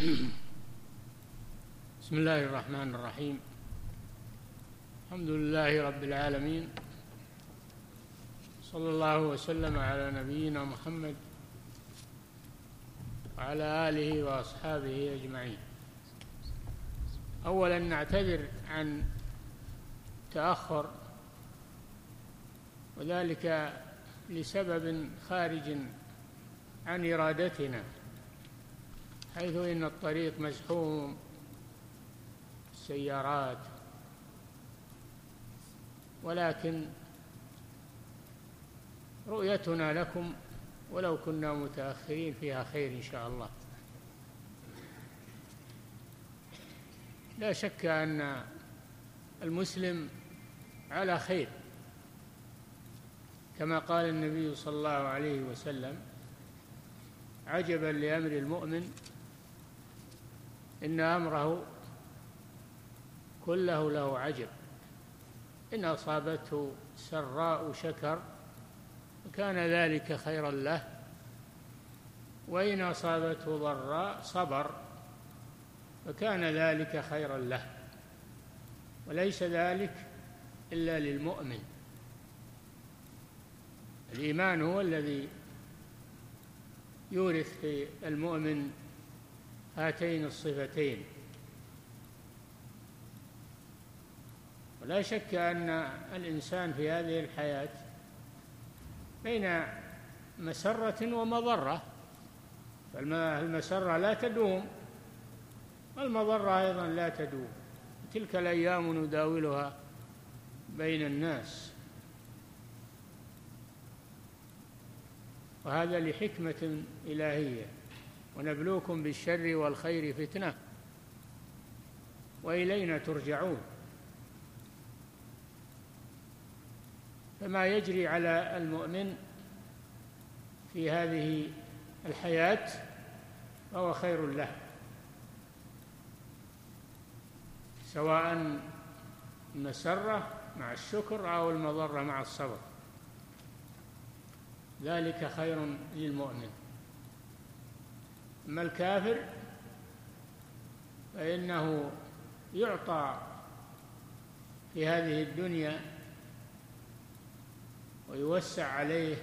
بسم الله الرحمن الرحيم. الحمد لله رب العالمين، صلى الله وسلم على نبينا محمد وعلى آله وأصحابه أجمعين. أولا نعتذر عن تأخر، وذلك لسبب خارج عن إرادتنا، حيث إن الطريق مزحوم السيارات، ولكن رؤيتنا لكم ولو كنا متأخرين فيها خير إن شاء الله. لا شك أن المسلم على خير، كما قال النبي صلى الله عليه وسلم: عجبا لأمر المؤمن، إن أمره كله له عجب، إن أصابته سراء شكر وكان ذلك خيرا له، وإن أصابته ضراء صبر فكان ذلك خيرا له، وليس ذلك إلا للمؤمن. الإيمان هو الذي يورث في المؤمن هاتين الصفتين. ولا شك أن الإنسان في هذه الحياة بين مسرة ومضرة، فالمسرة لا تدوم والمضرة أيضا لا تدوم، تلك الأيام نداولها بين الناس، وهذا لحكمة إلهية. ونبلوكم بالشر والخير فتنة وإلينا ترجعون. فما يجري على المؤمن في هذه الحياة فهو خير له، سواء المسرة مع الشكر أو المضرة مع الصبر، ذلك خير للمؤمن. أما الكافر فإنه يعطى في هذه الدنيا ويوسع عليه،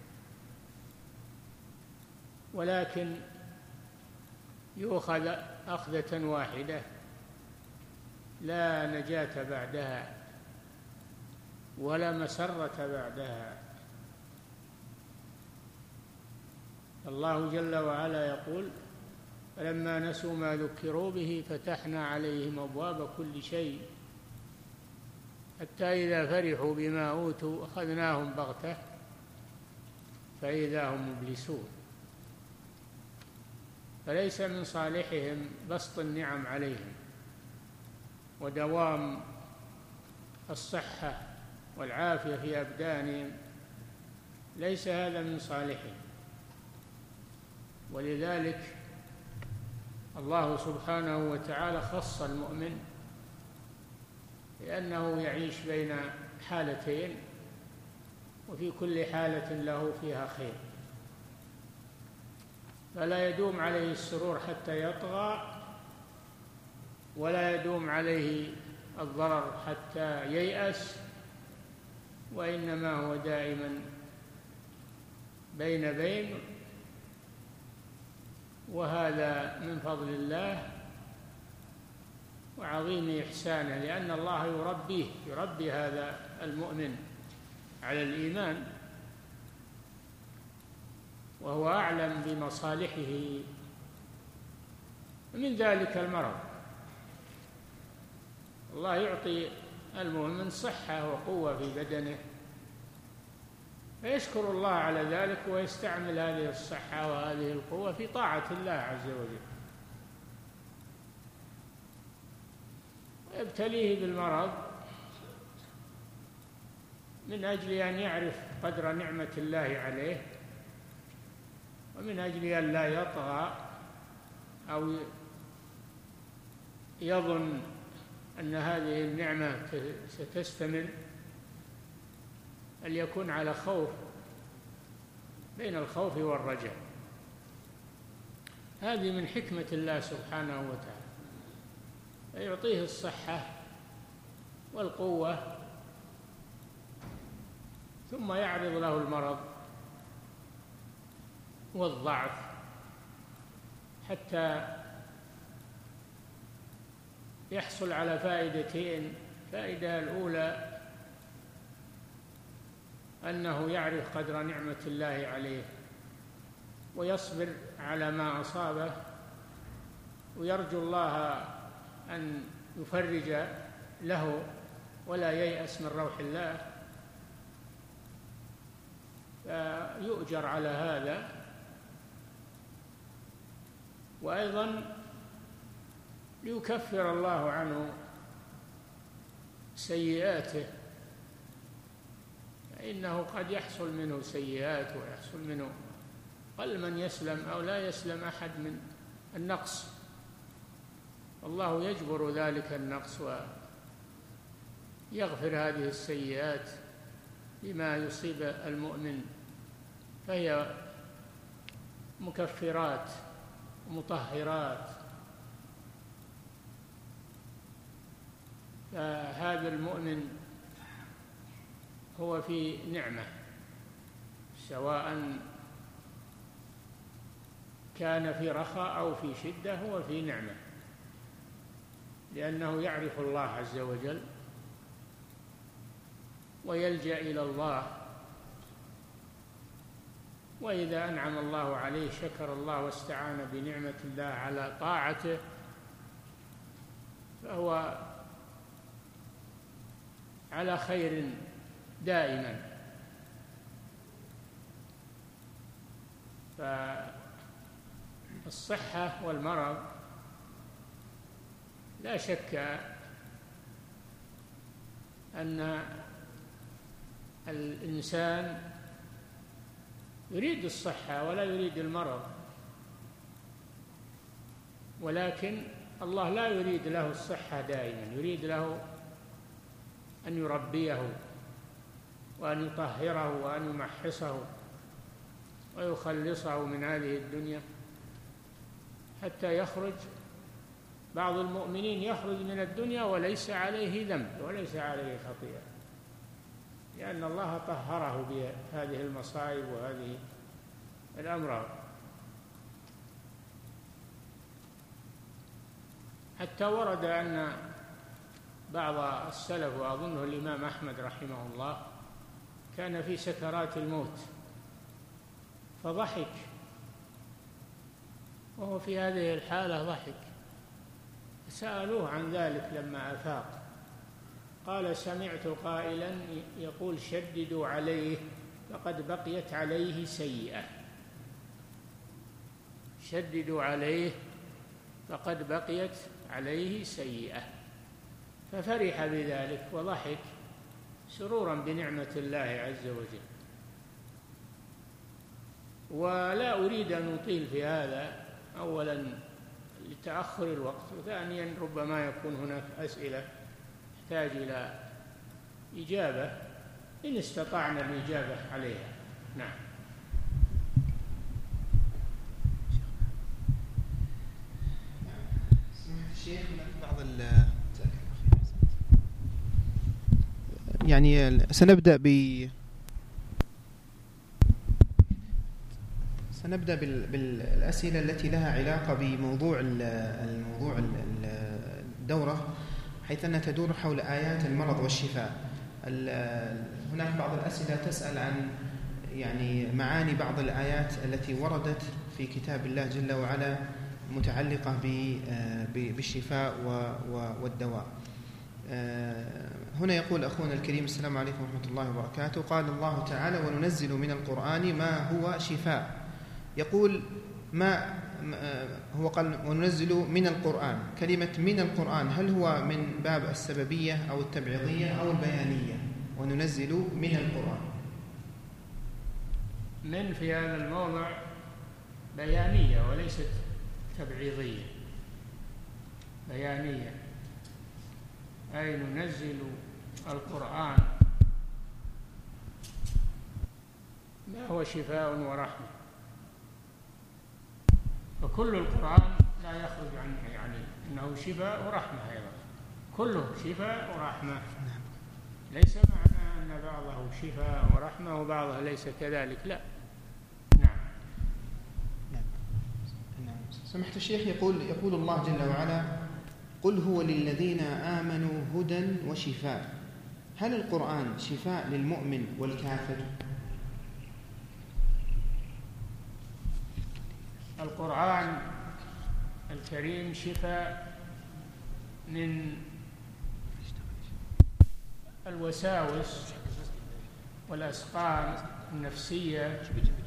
ولكن يؤخذ أخذة واحدة لا نجاة بعدها ولا مسرة بعدها. الله جل وعلا يقول: فلما نسوا ما ذكروا به فتحنا عليهم أبواب كل شيء حتى إذا فرحوا بما أوتوا أخذناهم بغتة فإذا هم مبلسون. فليس من صالحهم بسط النعم عليهم ودوام الصحة والعافية في أبدانهم، ليس هذا من صالحهم. ولذلك الله سبحانه وتعالى خص المؤمن لأنه يعيش بين حالتين، وفي كل حالة له فيها خير، فلا يدوم عليه السرور حتى يطغى، ولا يدوم عليه الضرر حتى ييأس، وإنما هو دائما بين بين. وهذا من فضل الله وعظيم إحسانه، لأن الله يربي هذا المؤمن على الإيمان، وهو أعلم بمصالحه. من ذلك المرض، الله يعطي المؤمن صحة وقوة في بدنه، فيشكر الله على ذلك ويستعمل هذه الصحة وهذه القوة في طاعة الله عز وجل، ويبتليه بالمرض من أجل أن يعرف قدر نعمة الله عليه، ومن أجل أن لا يطغى أو يظن أن هذه النعمة ستستمر، بل يكون على خوف، بين الخوف والرجاء. هذه من حكمة الله سبحانه وتعالى، فيعطيه الصحة والقوة ثم يعرض له المرض والضعف حتى يحصل على فائدتين. الفائدة الأولى أنه يعرف قدر نعمة الله عليه ويصبر على ما أصابه ويرجو الله أن يفرج له ولا ييأس من روح الله، فيؤجر على هذا. وأيضا ليكفر الله عنه سيئاته، فإنه قد يحصل منه سيئات ويحصل منه، قل من يسلم أو لا يسلم أحد من النقص، الله يجبر ذلك النقص ويغفر هذه السيئات بما يصيب المؤمن، فهي مكفرات ومطهرات. فهذا المؤمن هو في نعمة، سواء كان في رخاء أو في شدة هو في نعمة، لأنه يعرف الله عز وجل ويلجأ إلى الله، وإذا أنعم الله عليه شكر الله واستعان بنعمة الله على طاعته، فهو على خير دائما. فالصحة والمرض لا شك أن الإنسان يريد الصحة ولا يريد المرض، ولكن الله لا يريد له الصحة دائما، يريد له أن يربيه وأن يطهره وأن يمحصه ويخلصه من هذه الدنيا حتى يخرج. بعض المؤمنين يخرج من الدنيا وليس عليه ذنب وليس عليه خطيئة، لأن الله طهره بهذه المصائب وهذه الأمراض. حتى ورد أن بعض السلف، وأظنه الإمام أحمد رحمه الله، كان في سكرات الموت فضحك، وهو في هذه الحالة ضحك، سألوه عن ذلك لما أفاق، قال: سمعت قائلا يقول: شددوا عليه فقد بقيت عليه سيئة، شددوا عليه فقد بقيت عليه سيئة، ففرح بذلك وضحك سرورا بنعمة الله عز وجل. ولا أريد أن أطيل في هذا، أولا لتأخر الوقت، وثانيا ربما يكون هناك أسئلة تحتاج إلى إجابة إن استطعنا الإجابة عليها. نعم. الشيخ بعض يعني سنبدأ بالأسئلة التي لها علاقة بموضوع الدورة، حيث أنها تدور حول آيات المرض والشفاء. هناك بعض الأسئلة تسأل عن يعني معاني بعض الآيات التي وردت في كتاب الله جل وعلا متعلقة بالشفاء والدواء. هنا يقول أخونا الكريم: السلام عليكم ورحمة الله وبركاته. قال الله تعالى: وننزل من القرآن ما هو شفاء. يقول ما هو قال وننزل من القرآن، كلمة من القرآن هل هو من باب السببية أو التبعيضية أو البيانية؟ وننزل من القرآن، من في هذا الموضع بيانية وليست تبعيضية، بيانية، أي ننزل القرآن ما هو شفاء ورحمة. وكل وكل القرآن لا يخرج عن يعني أنه شفاء ورحمة أيضا، كله شفاء ورحمة، ليس معنى أن بعضه شفاء ورحمة وبعضه ليس كذلك، لا. نعم. سمحت الشيخ، يقول الله جل وعلا: قل هو للذين آمنوا هدى وشفاء. هل القرآن شفاء للمؤمن والكافر؟ القرآن الكريم شفاء من الوساوس والأسقام النفسية،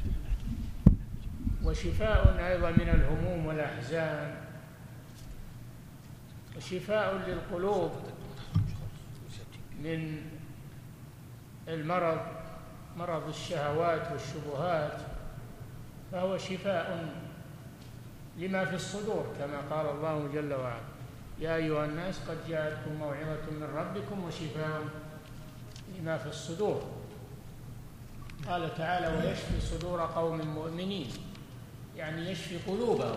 وشفاء أيضا من الهموم والأحزان، وشفاء للقلوب من المرض، مرض الشهوات والشبهات، فهو شفاء لما في الصدور كما قال الله جل وعلا: يا أيها الناس قد جاءتكم موعظة من ربكم وشفاء لما في الصدور. قال تعالى: ويشفي صدور قوم مؤمنين، يعني يشفي قلوبهم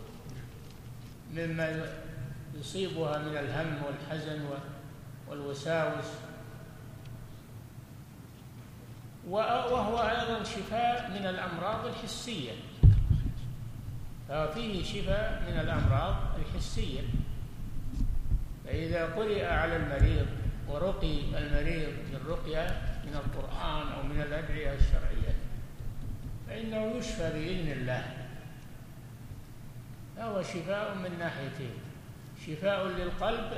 مما يصيبها من الهم والحزن والوساوس، وهو أيضا شفاء من الأمراض الحسية، ففيه شفاء من الأمراض الحسية. فإذا قرئ على المريض ورقي المريض بالرقية من القرآن أو من الأدعية الشرعية فإنه يشفى بإذن الله. فهو شفاء من ناحيتين: شفاء للقلب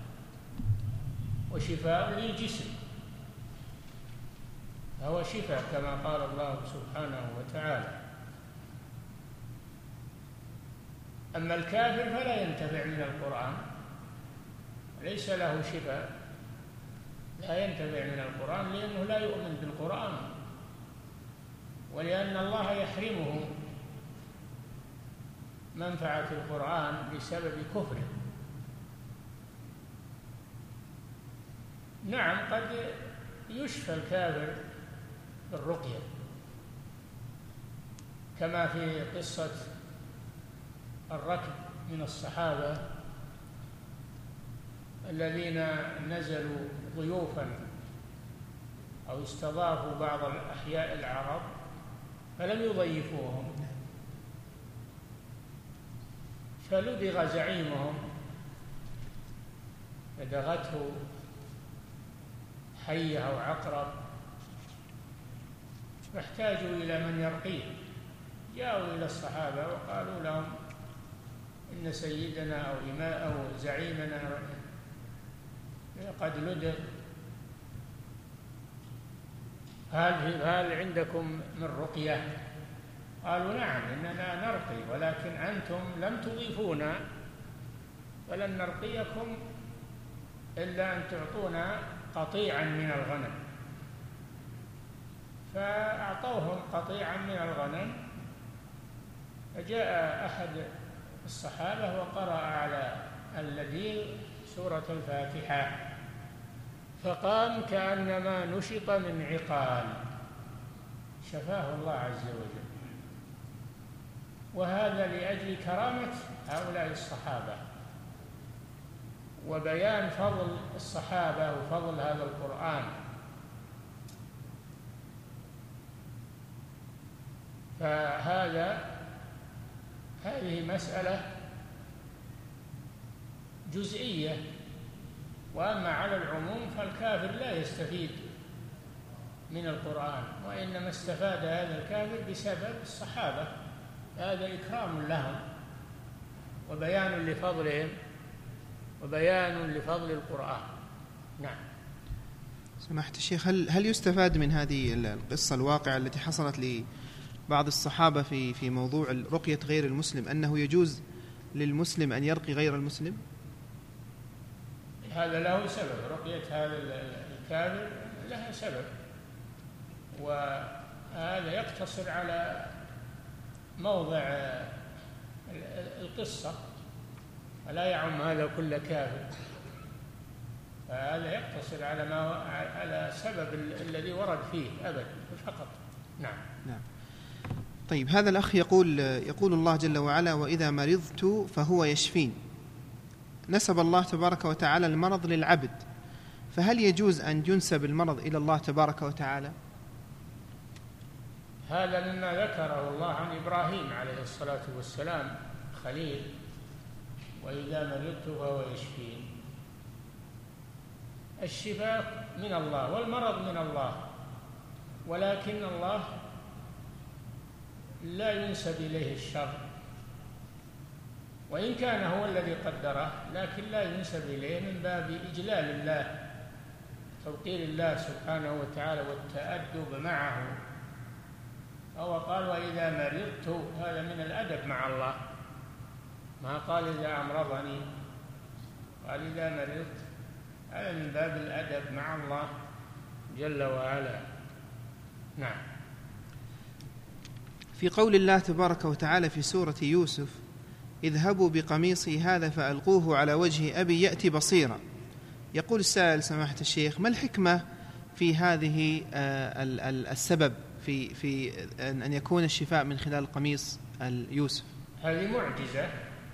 وشفاء للجسم، فهو شفاء كما قال الله سبحانه وتعالى. أما الكافر فلا ينتفع من القرآن، ليس له شفاء، لا ينتفع من القرآن لأنه لا يؤمن بالقرآن، ولأن الله يحرمه منفعة القرآن بسبب كفره. نعم، قد يشفى الكافر بالرقية، كما في قصة الركب من الصحابة الذين نزلوا ضيوفا أو استضافوا بعض الأحياء العرب فلم يضيفوهم، فلدغ زعيمهم، لدغته حية أو عقرب، فاحتاجوا إلى من يرقيه. جاءوا إلى الصحابة وقالوا لهم: إن سيدنا أو زعيمنا قد لدغ، هل عندكم من رقية؟ قالوا: نعم، إننا نرقي، ولكن أنتم لم تضيفونا، فلن نرقيكم إلا أن تعطونا قطيعا من الغنم. فأعطوهم قطيعا من الغنم، فجاء أحد الصحابة وقرأ على اللذيذ سورة الفاتحة، فقام كأنما نشط من عقال، شفاه الله عز وجل. وهذا لأجل كرامة هؤلاء الصحابة وبيان فضل الصحابة وفضل هذا القرآن. هذه مسألة جزئية، وأما على العموم فالكافر لا يستفيد من القرآن، وإنما استفاد هذا الكافر بسبب الصحابة، هذا إكرام لهم وبيان لفضلهم وبيان لفضل القرآن. نعم. سماحة الشيخ، هل يستفاد من هذه القصة الواقعة التي حصلت لبعض الصحابة في موضوع رقية غير المسلم أنه يجوز للمسلم أن يرقي غير المسلم؟ هذا له سبب، رقية هذا الكافر لها سبب، وهذا يقتصر على موضع القصة، ولا يعم هذا كل كافر، فهذا يقتصر على سبب الذي ورد فيه أبدا فقط. نعم. طيب، هذا الأخ يقول الله جل وعلا: وإذا مرضت فهو يشفين. نسب الله تبارك وتعالى المرض للعبد، فهل يجوز أن ينسب المرض إلى الله تبارك وتعالى؟ هذا مما ذكره الله عن إبراهيم عليه الصلاة والسلام خليل: وإذا مرضت فهو يشفين. الشفاء من الله والمرض من الله، ولكن الله لا ينسب إليه الشر، وإن كان هو الذي قدره، لكن لا ينسب إليه من باب إجلال الله، توقير الله سبحانه وتعالى والتأدب معه. هو قال: وإذا مرضت، هذا من الأدب مع الله، ما قال إذا أمرضني، قال إذا مرضت، هذا من باب الأدب مع الله جل وعلا. نعم. في قول الله تبارك وتعالى في سورة يوسف: اذهبوا بقميصي هذا فألقوه على وجه أبي يأتي بصيرا، يقول السائل سماحة الشيخ: ما الحكمة في هذه السبب في أن يكون الشفاء من خلال قميص يوسف؟ هذه معجزة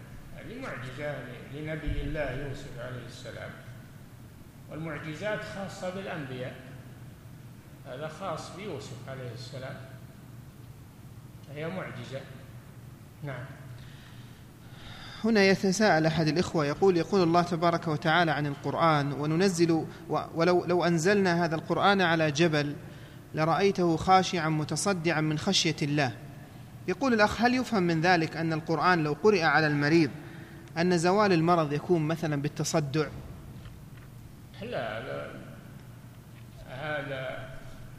لنبي الله يوسف عليه السلام، والمعجزات خاصة بالأنبياء، هذا خاص بيوسف عليه السلام، هي معجزة. نعم. هنا يتساءل أحد الإخوة يقول الله تبارك وتعالى عن القرآن: وننزل ولو أنزلنا هذا القرآن على جبل لرأيته خاشعا متصدعا من خشية الله. يقول الأخ: هل يفهم من ذلك أن القرآن لو قرئ على المريض أن زوال المرض يكون مثلا بالتصدع؟ لا، هذا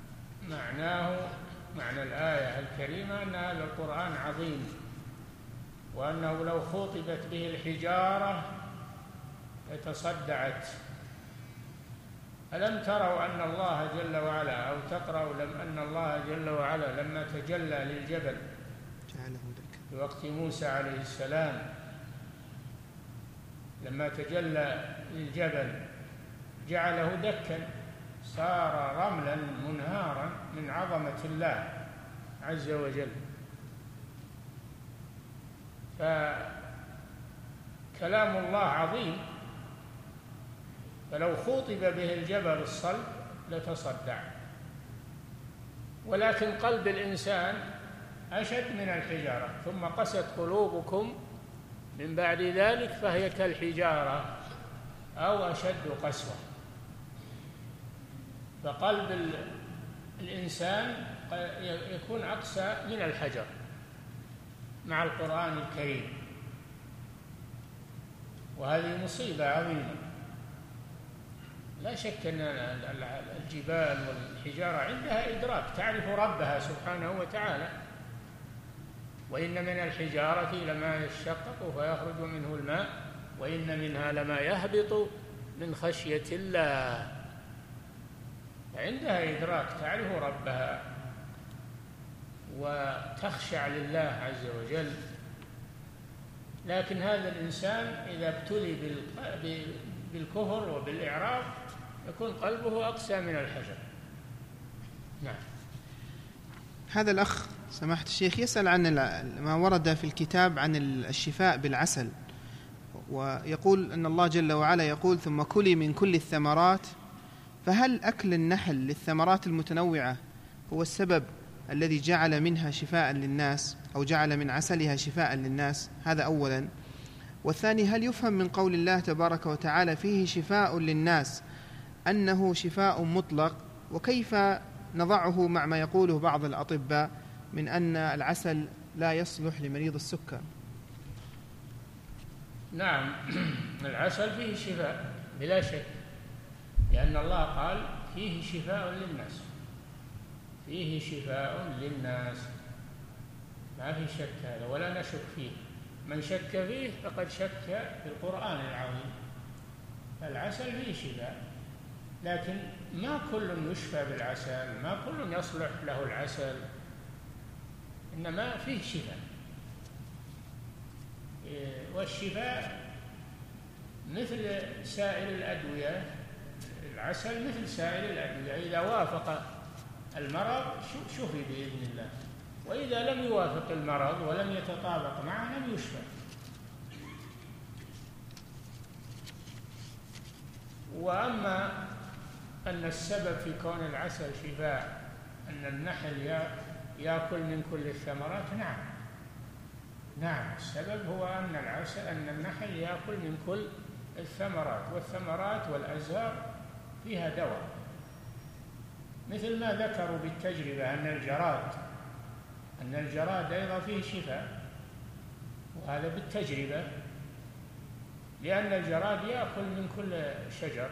معنى الآية الكريمة أن هذا القرآن عظيم، وأنه لو خطبت به الحجارة لتصدعت. ألم تروا أن الله جل وعلا، أو تقرأوا أن الله جل وعلا لما تجلى للجبل في وقت موسى عليه السلام، لما تجلى للجبل جعله دكا، صار رملا منهارا من عظمة الله عز وجل. فكلام الله عظيم، فلو خوطب به الجبل الصلب لتصدع، ولكن قلب الإنسان أشد من الحجارة. ثم قست قلوبكم من بعد ذلك فهي كالحجارة أو أشد قسوة. فقلب الإنسان يكون أقسى من الحجر مع القرآن الكريم، وهذه مصيبة عظيمة. لا شك أن الجبال والحجارة عندها إدراك، تعرف ربها سبحانه وتعالى. وإن من الحجارة لما يشقق فيخرج منه الماء، وإن منها لما يهبط من خشية الله. عندها إدراك، تعرف ربها وتخشع لله عز وجل. لكن هذا الإنسان إذا ابتلي بالكفر وبالإعراض يكون قلبه أقسى من الحجر. نعم. هذا الأخ سماحة الشيخ يسأل عن ما ورد في الكتاب عن الشفاء بالعسل، ويقول أن الله جل وعلا يقول: ثم كلي من كل الثمرات. فهل أكل النحل للثمرات المتنوعة هو السبب الذي جعل منها شفاء للناس، أو جعل من عسلها شفاء للناس؟ هذا أولا. والثاني: هل يفهم من قول الله تبارك وتعالى فيه شفاء للناس أنه شفاء مطلق؟ وكيف نضعه مع ما يقوله بعض الأطباء من أن العسل لا يصلح لمريض السكر؟ نعم، العسل فيه شفاء بلا شك، لأن الله قال فيه شفاء للناس، فيه شفاء للناس، ما في شك هذا ولا نشك فيه. من شك فيه فقد شك في القرآن العظيم. العسل فيه شفاء، لكن ما كل يشفى بالعسل، ما كل يصلح له العسل، إنما فيه شفاء. والشفاء مثل سائر الأدوية، العسل مثل سائر الأدوية، إذا وافق المرض شفي بإذن الله. وإذا لم يوافق المرض ولم يتطابق معه لم يشفى. وأما أن السبب في كون العسل شفاء أن النحل يأكل من كل الثمرات، نعم السبب هو أن النحل يأكل من كل الثمرات، والثمرات والأزهار فيها دواء، مثل ما ذكروا بالتجربة أن الجراد أيضا فيه شفاء، وهذا بالتجربة، لأن الجراد يأكل من كل شجر،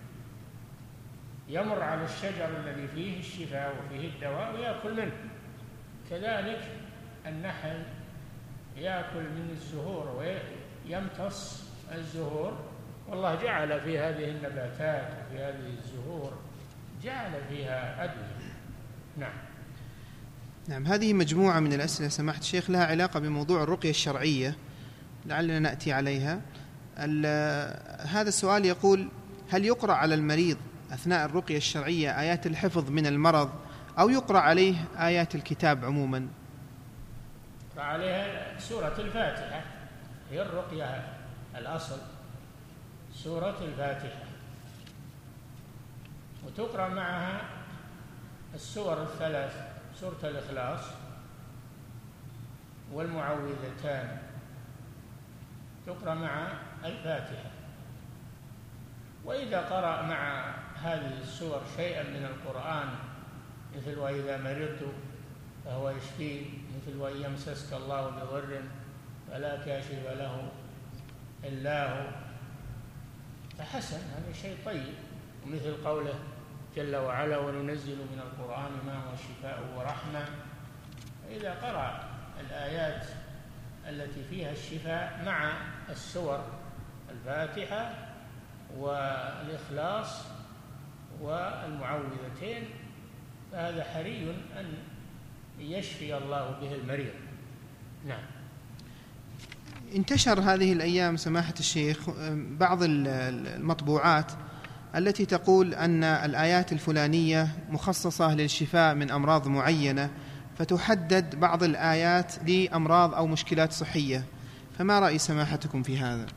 يمر على الشجر الذي فيه الشفاء وفيه الدواء ويأكل منه. كذلك النحل يأكل من الزهور ويمتص الزهور، والله جعل في هذه النباتات وفي هذه الزهور جعل فيها أدوية. نعم، هذه مجموعة من الأسئلة سماحة الشيخ لها علاقة بموضوع الرقية الشرعية، لعلنا نأتي عليها. هذا السؤال يقول: هل يقرأ على المريض أثناء الرقية الشرعية آيات الحفظ من المرض، أو يقرأ عليه آيات الكتاب عموما؟ يقرأ عليها سورة الفاتحة، هي الرقية الأصل سورة الفاتحة، وتقرأ معها السور الثلاث، سورة الإخلاص والمعوذتان، تقرأ مع الفاتحة. وإذا قرأ مع هذه السور شيئا من القرآن، مثل وإذا مرضت فهو يشفين، مثل وإن يمسسك الله بضر فلا كاشف له إلا هو، فحسن، هذا شيء طيب. ومثل قوله جل وعلا: وننزل من القرآن ما هو شفاء ورحمة. فإذا قرأ الآيات التي فيها الشفاء مع السور الفاتحة والإخلاص والمعوذتين فهذا حري أن يشفي الله به المريض. نعم. انتشر هذه الأيام سماحة الشيخ بعض المطبوعات التي تقول أن الآيات الفلانية مخصصة للشفاء من أمراض معينة، فتحدد بعض الآيات لأمراض أو مشكلات صحية، فما رأي سماحتكم في هذا؟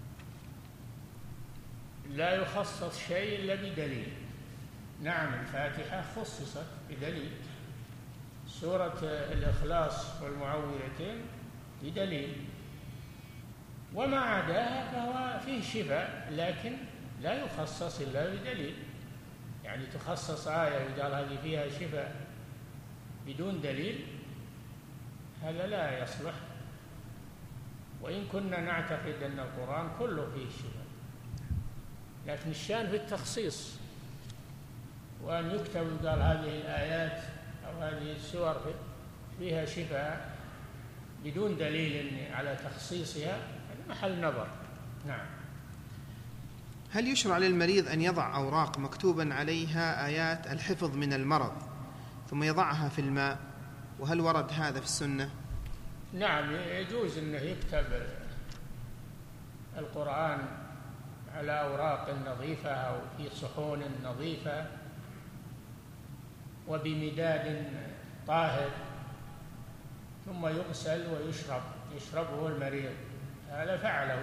لا يخصص شيء إلا بدليل. نعم، الفاتحة خصصت بدليل، سورة الإخلاص والمعوذتين بدليل، وما عداها فهو فيه شفاء، لكن لا يخصص إلا بدليل. يعني تخصص آية وقال هذه فيها شفاء بدون دليل، هذا لا يصلح. وإن كنا نعتقد أن القرآن كله فيه شفاء، لكن الشان في التخصيص، وأن يكتب وقال هذه الآيات أو هذه السور فيها شفاء بدون دليل على تخصيصها، هذا محل نظر. نعم. هل يشرع للمريض أن يضع أوراق مكتوبا عليها آيات الحفظ من المرض ثم يضعها في الماء، وهل ورد هذا في السنة؟ نعم، يجوز أنه يكتب القرآن على أوراق نظيفة أو في صحون نظيفة وبمداد طاهر، ثم يغسل يشربه المريض. هذا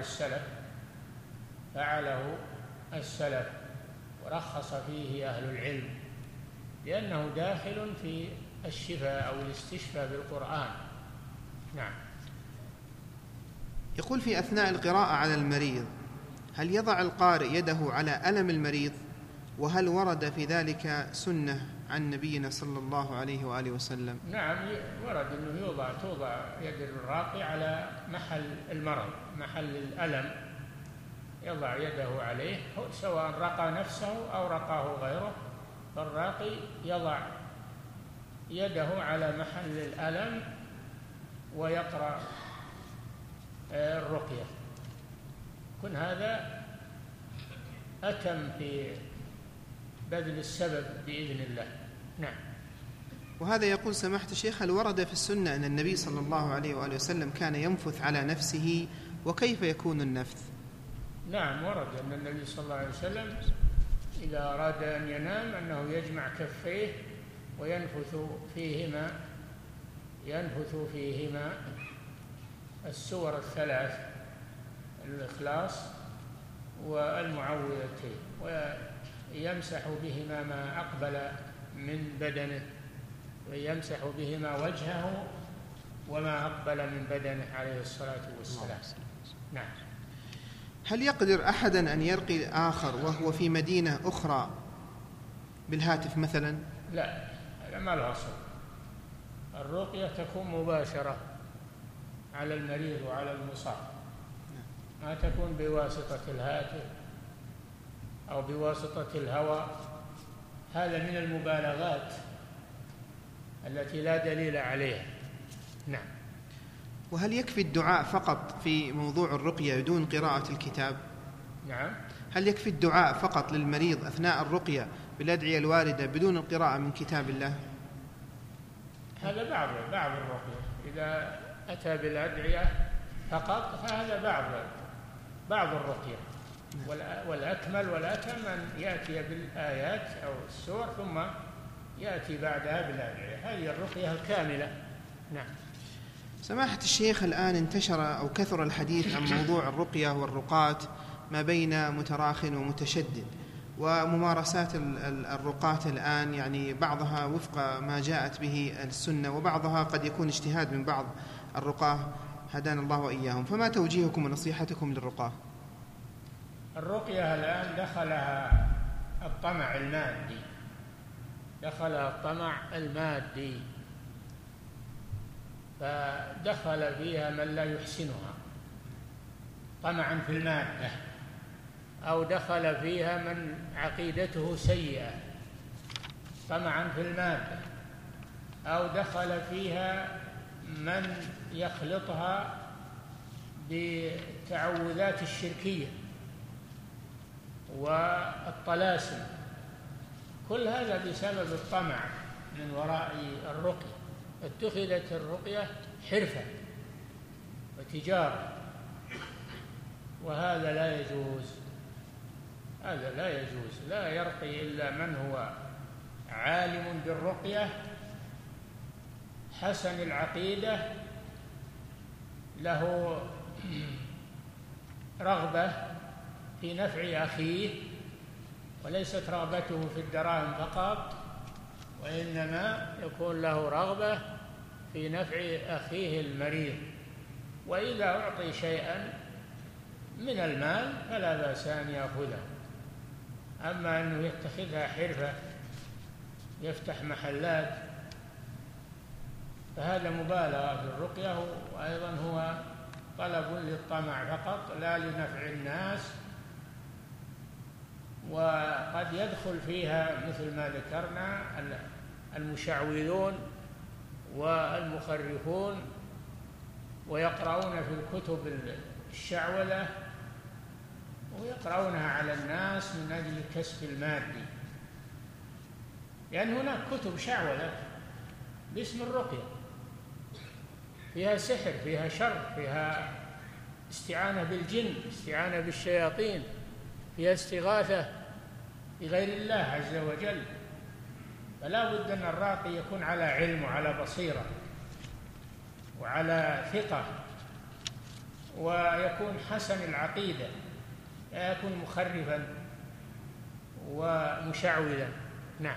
فعله السلف ورخص فيه أهل العلم، لأنه داخل في الشفاء أو الاستشفاء بالقرآن. نعم. يقول: في أثناء القراءة على المريض هل يضع القارئ يده على ألم المريض؟ وهل ورد في ذلك سنة عن نبينا صلى الله عليه وآله وسلم؟ نعم، ورد أنه توضع يد الراقي على محل المرض، محل الألم، يضع يده عليه، سواء رقى نفسه أو رقاه غيره، فالراقي يضع يده على محل الألم ويقرأ الرقية. كن هذا أتم في بذل السبب بإذن الله. نعم. وهذا يقول سماحة الشيخ: هل ورد في السنة أن النبي صلى الله عليه وآله وسلم كان ينفث على نفسه، وكيف يكون النفث؟ نعم، ورد أن النبي صلى الله عليه وسلم إذا أراد أن ينام أنه يجمع كفيه وينفث فيهما ينفث فيهما السور الثلاث: الإخلاص والمعوذتين، ويمسح بهما ما أقبل من بدنه، ويمسح بهما وجهه وما أقبل من بدنه عليه الصلاة والسلام. نعم. هل يقدر أحدا أن يرقي آخر وهو في مدينة أخرى بالهاتف مثلا؟ لا، هذا ما له أصل. الرقية تكون مباشرة على المريض وعلى المصاب، ما تكون بواسطة الهاتف أو بواسطة الهواء. هذا من المبالغات التي لا دليل عليها. نعم. وهل يكفي الدعاء فقط في موضوع الرقية بدون قراءة الكتاب؟ نعم. هل يكفي الدعاء فقط للمريض أثناء الرقية بالأدعية الواردة بدون القراءة من كتاب الله؟ هذا بعض الرقية. إذا أتى بالأدعية فقط فهذا بعض الرقية. والأكمل والأتم أن يأتي بالآيات أو السور ثم يأتي بعدها بالأدعية. هذه الرقية الكاملة. نعم. سماحة الشيخ، الآن انتشر أو كثر الحديث عن موضوع الرقية والرقاة ما بين متراخٍ ومتشدد، وممارسات الرقاة الآن يعني بعضها وفق ما جاءت به السنة، وبعضها قد يكون اجتهاد من بعض الرقاة، هدانا الله وإياهم. فما توجيهكم ونصيحتكم للرقاة؟ الرقية الآن دخلها الطمع المادي، فدخل فيها من لا يحسنها طمعا في المادة، أو دخل فيها من عقيدته سيئة طمعا في المادة، أو دخل فيها من يخلطها بالتعوذات الشركية والطلاسم. كل هذا بسبب الطمع من وراء الرقية. اتخذت الرقية حرفة وتجارة، وهذا لا يجوز. لا يرقي إلا من هو عالم بالرقية، حسن العقيدة، له رغبة في نفع أخيه، وليست رغبته في الدراهم فقط، وإنما يكون له رغبة في نفع أخيه المريض. وإذا أعطي شيئا من المال فلا بأس أن يأخذه. أما أنه يتخذها حرفة، يفتح محلات، فهذا مبالغة في الرقية، وأيضا هو طلب للطمع فقط لا لنفع الناس. وقد يدخل فيها مثل ما ذكرنا المشعوذون والمخرفون، ويقرؤون في الكتب الشعوذة ويقرؤونها على الناس من أجل الكسب المادي، لأن هناك كتب شعوذة باسم الرقية فيها سحر، فيها شر، فيها استعانة بالجن، استعانة بالشياطين، فيها استغاثة بغير الله عز وجل. فلا بد أن الراقي يكون على علم وعلى بصيرة وعلى ثقة، ويكون حسن العقيدة، لا يكون مخرفا ومشعوذا. نعم.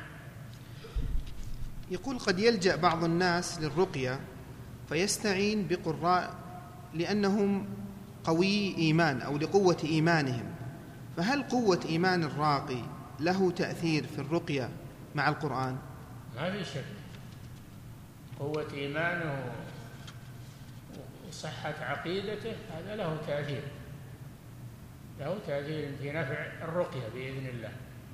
يقول قد يلجأ بعض الناس للرقية فيستعين بقراء لأنهم قوي إيمان أو لقوة إيمانهم، فهل قوة إيمان الراقي له تأثير في الرقية مع القرآن؟ ما في شك، قوة إيمانه وصحة عقيدته هذا له تأثير في نفع الرقية بإذن الله.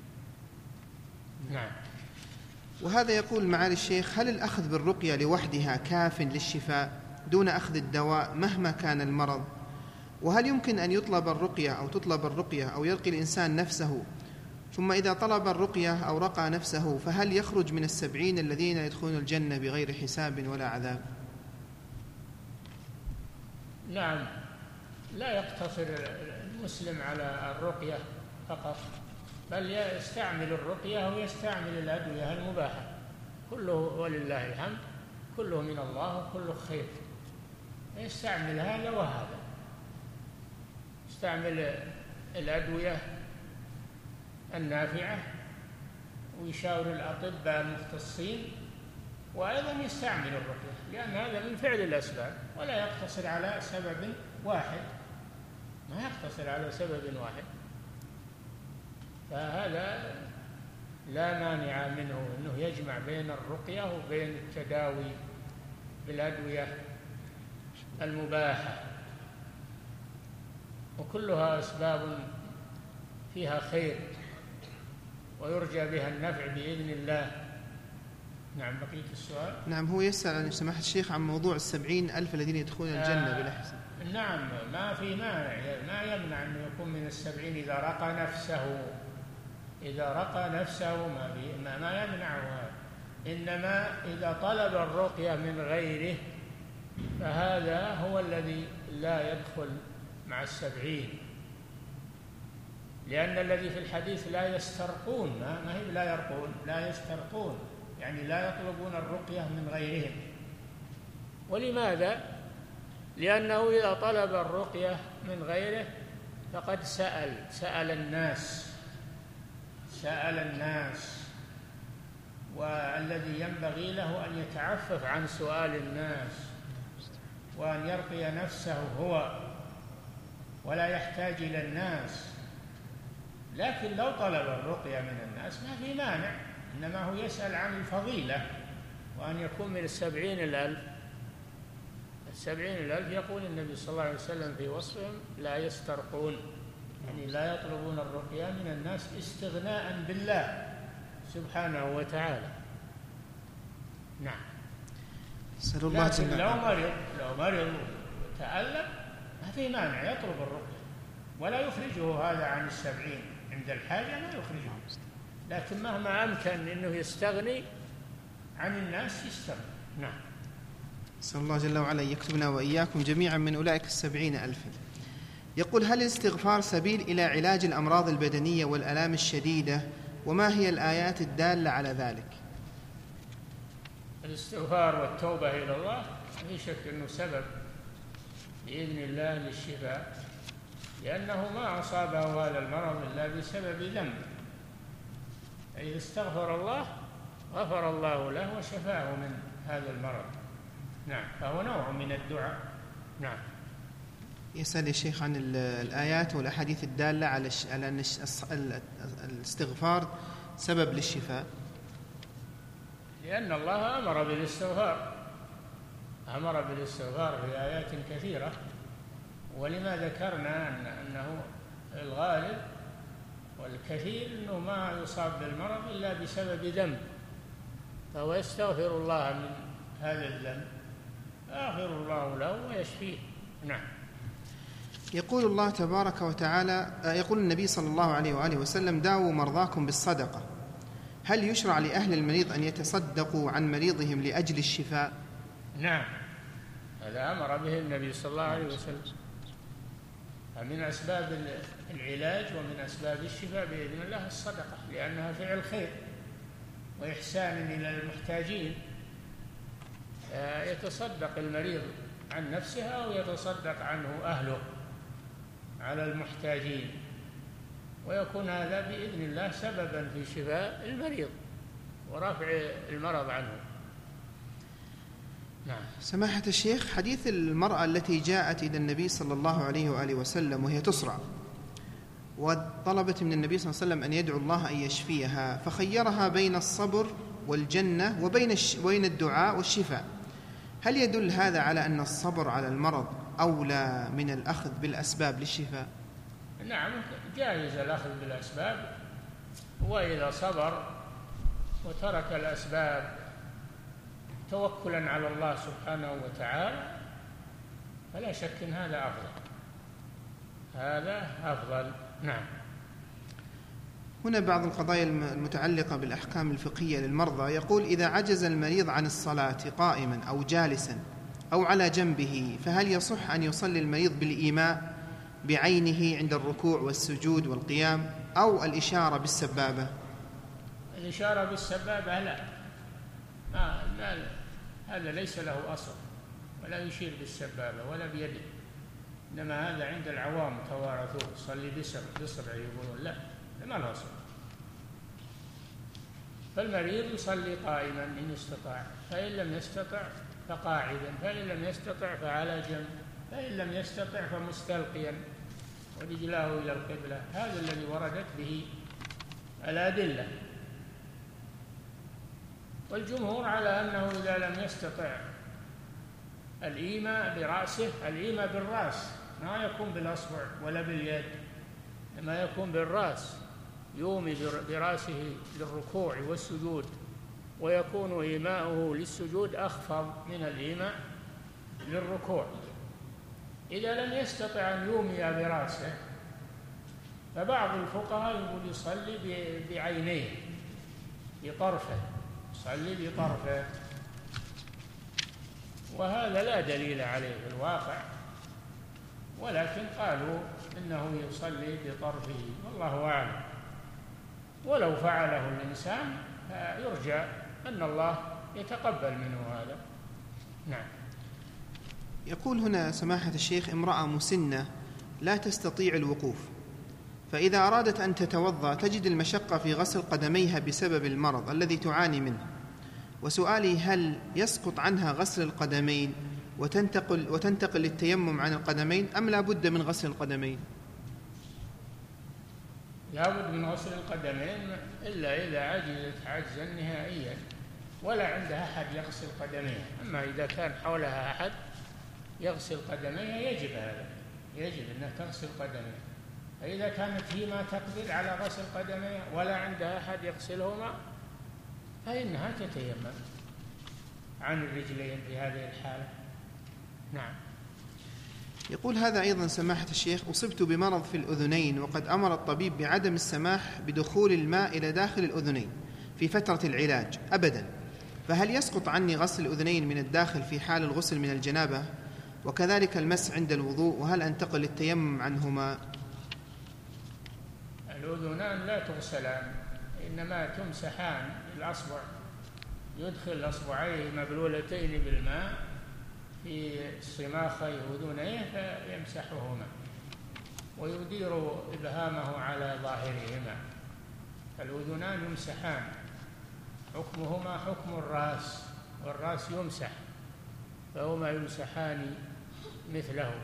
نعم. وهذا يقول معالي الشيخ: هل الأخذ بالرقية لوحدها كاف للشفاء دون أخذ الدواء مهما كان المرض؟ وهل يمكن أن تطلب الرقية أو يرقي الإنسان نفسه، ثم إذا طلب الرقية أو رقى نفسه فهل يخرج من 70 الذين يدخلون الجنة بغير حساب ولا عذاب؟ نعم، لا يقتصر المسلم على الرقية فقط، بل يستعمل الرقية ويستعمل الأدوية المباحة، كله ولله الحمد كله من الله وكله خير، يستعمل هذا وهذا، يستعمل الأدوية النافعة ويشاور الأطباء المختصين، وأيضا يستعمل الرقية، لأن هذا من فعل الأسباب ولا يقتصر على سبب واحد، ما يقتصر على سبب واحد، فهذا لا مانع منه أنه يجمع بين الرقية وبين التداوي بالأدوية المباحة، وكلها أسباب فيها خير ويرجى بها النفع بإذن الله. نعم، بقية السؤال. نعم، هو يسأل عن سماحة الشيخ عن موضوع 70,000 الذين يدخلون الجنة بلا حساب. نعم، ما في مانع، ما يمنع أن يكون من 70 إذا رقى نفسه، إذا رقى نفسه ما يمنعه، إنما إذا طلب الرقية من غيره فهذا هو الذي لا يدخل مع 70، لأن الذي في الحديث لا يسترقون، ما هي لا يرقون، لا يسترقون، يعني لا يطلبون الرقية من غيرهم. ولماذا؟ لأنه إذا طلب الرقية من غيره فقد سأل الناس، والذي ينبغي له أن يتعفف عن سؤال الناس وأن يرقي نفسه هو ولا يحتاج إلى الناس. لكن لو طلب الرقية من الناس ما في مانع، إنما هو يسأل عن الفضيلة وأن يكون من 70,000. 70,000 يقول النبي صلى الله عليه وسلم في وصفهم لا يسترقون، يعني لا يطلبون الرقية من الناس استغناء بالله سبحانه وتعالى. نعم. لكن لو مرض وتألم ما في مانع يطلب الرقية ولا يخرجه هذا عن 70، عند الحاجة ما يخرجه، لكن مهما أمكن أنه يستغني عن الناس يستغني. نعم. نسأل الله جل وعلا يكتبنا وإياكم جميعا من أولئك 70,000. يقول: هل الاستغفار سبيل إلى علاج الأمراض البدنية والآلام الشديدة؟ وما هي الآيات الدالة على ذلك؟ الاستغفار والتوبة إلى الله لا شك أنه سبب بإذن الله للشفاء، لأنه ما أصابه هذا المرض إلا بسبب ذنب، إذا استغفر الله غفر الله له وشفاه من هذا المرض. نعم، فهو نوع من الدعاء. نعم. يسأل الشيخ عن الآيات والأحاديث الدالة على أن الاستغفار سبب للشفاء. لأن الله أمر بالاستغفار في آيات كثيرة، ولما ذكرنا أنه الغالب والكثير أنه ما يصاب بالمرض إلا بسبب ذنب، فهو يستغفر الله من هذا الذنب يغفر الله له ويشفيه. نعم. يقول الله تبارك وتعالى، يقول النبي صلى الله عليه وآله وسلم: داووا مرضاكم بالصدقة. هل يشرع لأهل المريض أن يتصدقوا عن مريضهم لأجل الشفاء؟ نعم، هذا أمر به النبي صلى الله عليه وسلم، فمن أسباب العلاج ومن أسباب الشفاء بإذن الله الصدقة، لأنها فعل خير وإحسان إلى المحتاجين. يتصدق المريض عن نفسه أو يتصدق عنه أهله على المحتاجين، ويكون هذا بإذن الله سببا في شفاء المريض ورفع المرض عنه. نعم. سماحة الشيخ، حديث المرأة التي جاءت إلى النبي صلى الله عليه وآله وسلم وهي تصرع، وطلبت من النبي صلى الله عليه وسلم أن يدعو الله أن يشفيها، فخيرها بين الصبر والجنة وبين الدعاء والشفاء، هل يدل هذا على أن الصبر على المرض أولى من الأخذ بالأسباب للشفاء؟ نعم، جائز الأخذ بالأسباب، وإذا صبر وترك الأسباب توكلا على الله سبحانه وتعالى فلا شك أن هذا أفضل. نعم. هنا بعض القضايا المتعلقة بالأحكام الفقهية للمرضى. يقول: إذا عجز المريض عن الصلاة قائما أو جالسا أو على جنبه، فهل يصح أن يصلي المريض بالإيماء بعينه عند الركوع والسجود والقيام، أو الإشارة بالسبابة؟ الإشارة بالسبابة لا، هذا ليس له أصل، ولا يشير بالسبابة ولا بيده، إنما هذا عند العوام توارثوه، صلي بصبع يقولون لا، ما له أصل. فالمريض يصلي قائما إن استطاع، فإن لم يستطع فقاعدا، فإن لم يستطع فعلى جنب، فإن لم يستطع فمستلقيا ورجلاه إلى القبلة. هذا الذي وردت به الأدلة. والجمهور على أنه إذا لم يستطع الإيماء برأسه، الإيماء بالرأس ما يكون بالأصبع ولا باليد، ما يكون بالرأس، يومي برأسه للركوع والسجود، ويكون إيماؤه للسجود أخفض من الإيماء للركوع. إذا لم يستطع أن يومي برأسه فبعض الفقهاء يقول يصلي بعينيه، بطرفه، يصلي بطرفه، وهذا لا دليل عليه في الواقع، ولكن قالوا إنه يصلي بطرفه، والله أعلم. ولو فعله الإنسان فيرجى أن الله يتقبل منه هذا. نعم. يقول هنا سماحة الشيخ: امرأة مسنة لا تستطيع الوقوف، فإذا أرادت أن تتوضأ تجد المشقة في غسل قدميها بسبب المرض الذي تعاني منه، وسؤالي: هل يسقط عنها غسل القدمين وتنتقل للتيمم عن القدمين، أم لا بد من غسل القدمين؟ لا بد من غسل القدمين إلا إذا عجزت عجزا نهائيا ولا عندها أحد يغسل قدميها. أما إذا كان حولها أحد يغسل قدميها يجب هذا، يجب أنها تغسل قدميها. فإذا كانت هي ما تقدر على غسل قدميها ولا عندها أحد يغسلهما فإنها تتيمم عن الرجلين في هذه الحالة. نعم. يقول هذا أيضا سماحة الشيخ: أصبت بمرض في الأذنين، وقد أمر الطبيب بعدم السماح بدخول الماء إلى داخل الأذنين في فترة العلاج أبدا، فهل يسقط عني غسل الأذنين من الداخل في حال الغسل من الجنابة، وكذلك المس عند الوضوء، وهل أنتقل للتيمم عنهما؟ الأذنان لا تغسلان، إنما تمسحان. الأصبع يدخل الأصبعين مبلولتين بالماء في صماخي أذنيه فيمسحهما ويدير إبهامه على ظاهرهما. الأذنان يمسحان، حكمهما حكم الرأس، والرأس يمسح، فهما يمسحان مثله.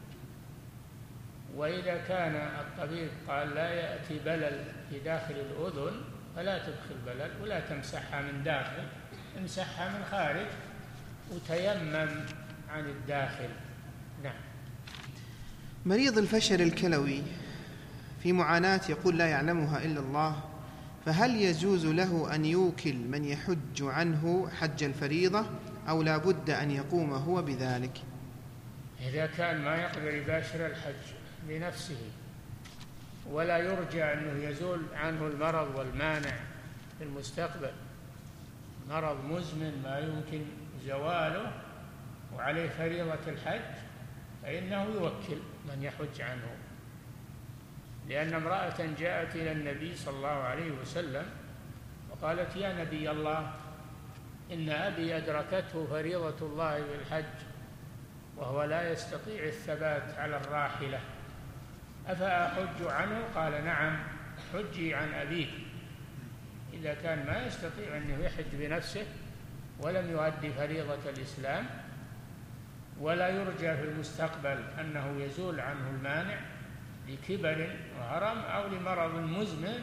وإذا كان الطبيب قال لا يأتي بلل في داخل الأذن فلا تدخل بلل ولا تمسحها من داخل، امسحها من خارج وتيمم عن الداخل. نعم. مريض الفشل الكلوي في معاناة يقول لا يعلمها إلا الله، فهل يجوز له أن يوكل من يحج عنه حج الفريضة، أو لا بد أن يقوم هو بذلك؟ إذا كان ما يقدر يباشر الحج بنفسه ولا يرجى أنه يزول عنه المرض والمانع في المستقبل، مرض مزمن ما يمكن زواله وعليه فريضة الحج، فإنه يوكل من يحج عنه. لأن امرأة جاءت إلى النبي صلى الله عليه وسلم وقالت: يا نبي الله، إن أبي أدركته فريضة الله بالحج وهو لا يستطيع الثبات على الراحلة، أفأحج عنه؟ قال: نعم، حجي عن أبيك. إذا كان ما يستطيع أنه يحج بنفسه ولم يؤدي فريضة الإسلام ولا يرجى في المستقبل أنه يزول عنه المانع لكبر وهرم أو لمرض مزمن،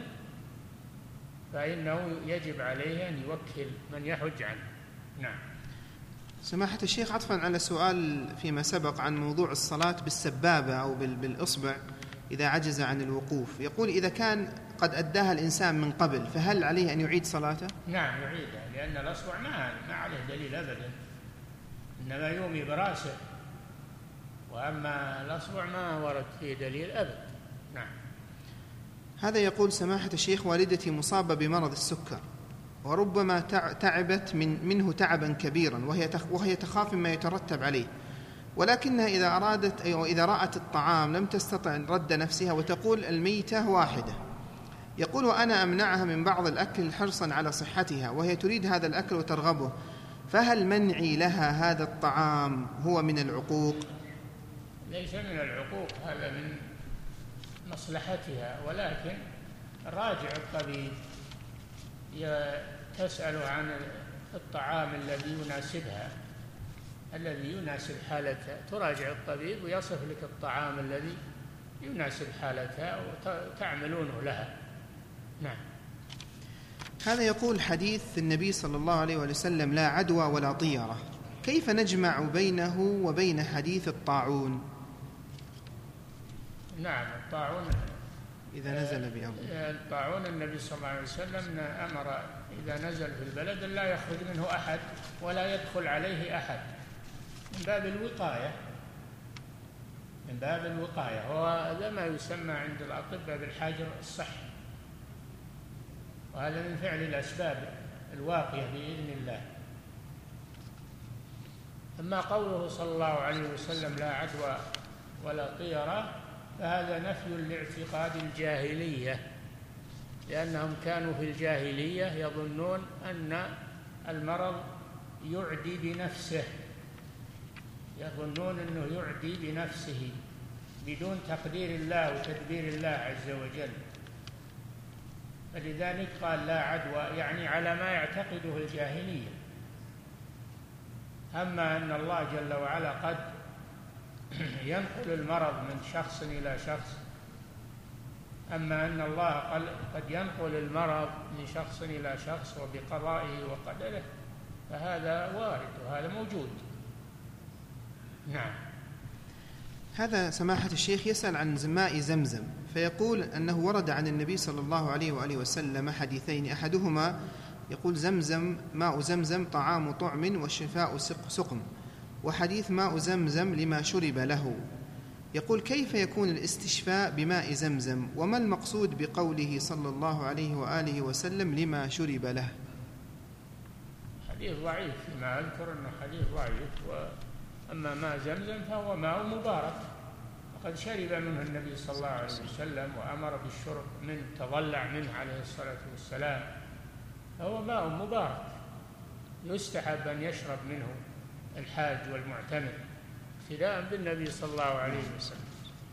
فإنه يجب عليه أن يوكل من يحج عنه. نعم. سماحة الشيخ، عطفا على سؤال فيما سبق عن موضوع الصلاة بالسبابة أو بالإصبع إذا عجز عن الوقوف، يقول: إذا كان قد أداها الإنسان من قبل فهل عليه أن يعيد صلاته؟ نعم يعيدها، لأن الأصبع ما عليه دليل أبدا، إنما يومي براسه، وأما الأصبع ما ورد فيه دليل أبدا. نعم. هذا يقول سماحة الشيخ: والدتي مصابة بمرض السكر، وربما تعبت منه تعبا كبيرا، وهي تخاف مما يترتب عليه، ولكنها إذا أرادت أو إذا رأت الطعام لم تستطع رد نفسها، وتقول الميتة واحدة. يقول: وأنا أمنعها من بعض الأكل حرصا على صحتها، وهي تريد هذا الأكل وترغبه، فهل منعي لها هذا الطعام هو من العقوق؟ ليس من العقوق، هذا من مصلحتها، ولكن راجع الطبيب تسأل عن الطعام الذي يناسبها، الذي يناسب حالتها، تراجع الطبيب ويصف لك الطعام الذي يناسب حالتها وتعملونه لها. نعم. هذا يقول حديث النبي صلى الله عليه وسلم لا عدوى ولا طيرة، كيف نجمع بينه وبين حديث الطاعون؟ نعم، الطاعون إذا نزل بأمر، الطاعون النبي صلى الله عليه وسلم أمر إذا نزل في البلد لا يخرج منه أحد ولا يدخل عليه أحد، من باب الوقاية، من باب الوقاية، وهذا ما يسمى عند الأطباء بالحجر الصحي، وهذا من فعل الأسباب الواقية بإذن الله. أما قوله صلى الله عليه وسلم لا عدوى ولا طيرة فهذا نفي لاعتقاد الجاهلية، لأنهم كانوا في الجاهلية يظنون أن المرض يعدي بنفسه، يظنون أنه يعدي بنفسه بدون تقدير الله وتدبير الله عز وجل، فلذلك قال لا عدوى، يعني على ما يعتقده الجاهلية. أما أن الله جل وعلا قد ينقل المرض من شخص إلى شخص، أما أن الله قد ينقل المرض من شخص إلى شخص وبقضائه وقدره، فهذا وارد وهذا موجود. نعم. هذا سماحة الشيخ يسأل عن ماء زمزم، فيقول أنه ورد عن النبي صلى الله عليه وآله وسلم حديثين، أحدهما يقول زمزم ماء زمزم طعام طعم والشفاء سقم، وحديث ماء زمزم لما شرب له. يقول كيف يكون الاستشفاء بماء زمزم، وما المقصود بقوله صلى الله عليه وآله وسلم لما شرب له؟ حديث ضعيف، فيما أذكر أنه حديث ضعيف، وأما ماء زمزم فهو ماء مبارك، وقد شرب منه النبي صلى الله عليه وسلم وأمر بالشرب منه، تضلع منه عليه الصلاة والسلام، فهو ماء مبارك يستحب أن يشرب منه الحاج والمعتمر اقتداء بالنبي صلى الله عليه وسلم.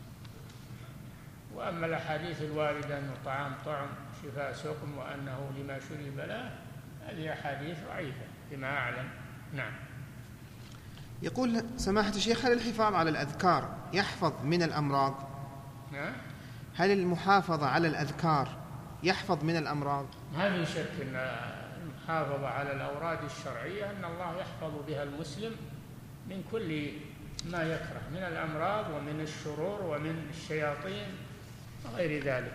وأما الأحاديث الواردة أنه طعام طعم شفاء سقم وأنه لما شرب له، هذه أحاديث ضعيفة فيما أعلم. نعم. يقول سماحة الشيخ هل الحفاظ على الأذكار يحفظ من الأمراض؟ نعم. هل المحافظة على الأذكار يحفظ من الأمراض؟ ما في شك أن المحافظة على الأوراد الشرعية أن الله يحفظ بها المسلم من كل ما يكره من الأمراض ومن الشرور ومن الشياطين وغير ذلك،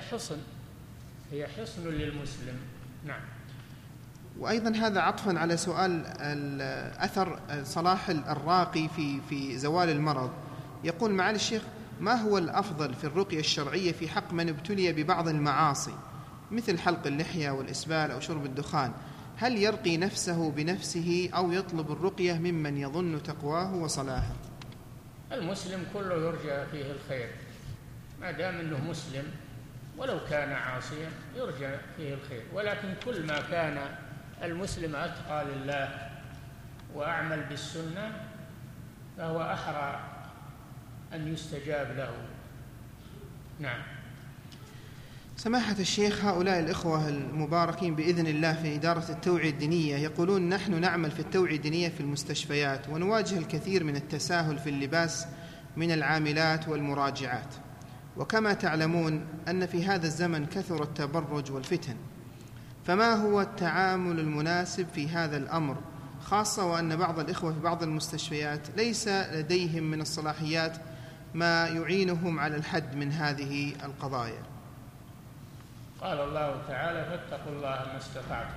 هي حصن للمسلم. نعم. وأيضا هذا عطفا على سؤال أثر صلاح الراقي في زوال المرض، يقول معالي الشيخ ما هو الأفضل في الرقية الشرعية في حق من ابتلي ببعض المعاصي مثل حلق اللحية والإسبال أو شرب الدخان؟ هل يرقي نفسه بنفسه أو يطلب الرقية ممن يظن تقواه وصلاحه؟ المسلم كله يرجى فيه الخير، ما دام أنه مسلم ولو كان عاصيا يرجى فيه الخير، ولكن كل ما كان المسلم أتقى لله وأعمل بالسنة فهو أحرى أن يستجاب له. نعم. سماحة الشيخ هؤلاء الإخوة المباركين بإذن الله في إدارة التوعية الدينية يقولون نحن نعمل في التوعية الدينية في المستشفيات ونواجه الكثير من التساهل في اللباس من العاملات والمراجعات، وكما تعلمون أن في هذا الزمن كثر التبرج والفتن، فما هو التعامل المناسب في هذا الأمر، خاصة وأن بعض الإخوة في بعض المستشفيات ليس لديهم من الصلاحيات ما يعينهم على الحد من هذه القضايا؟ قال الله تعالى فاتقوا الله ما استطعتم،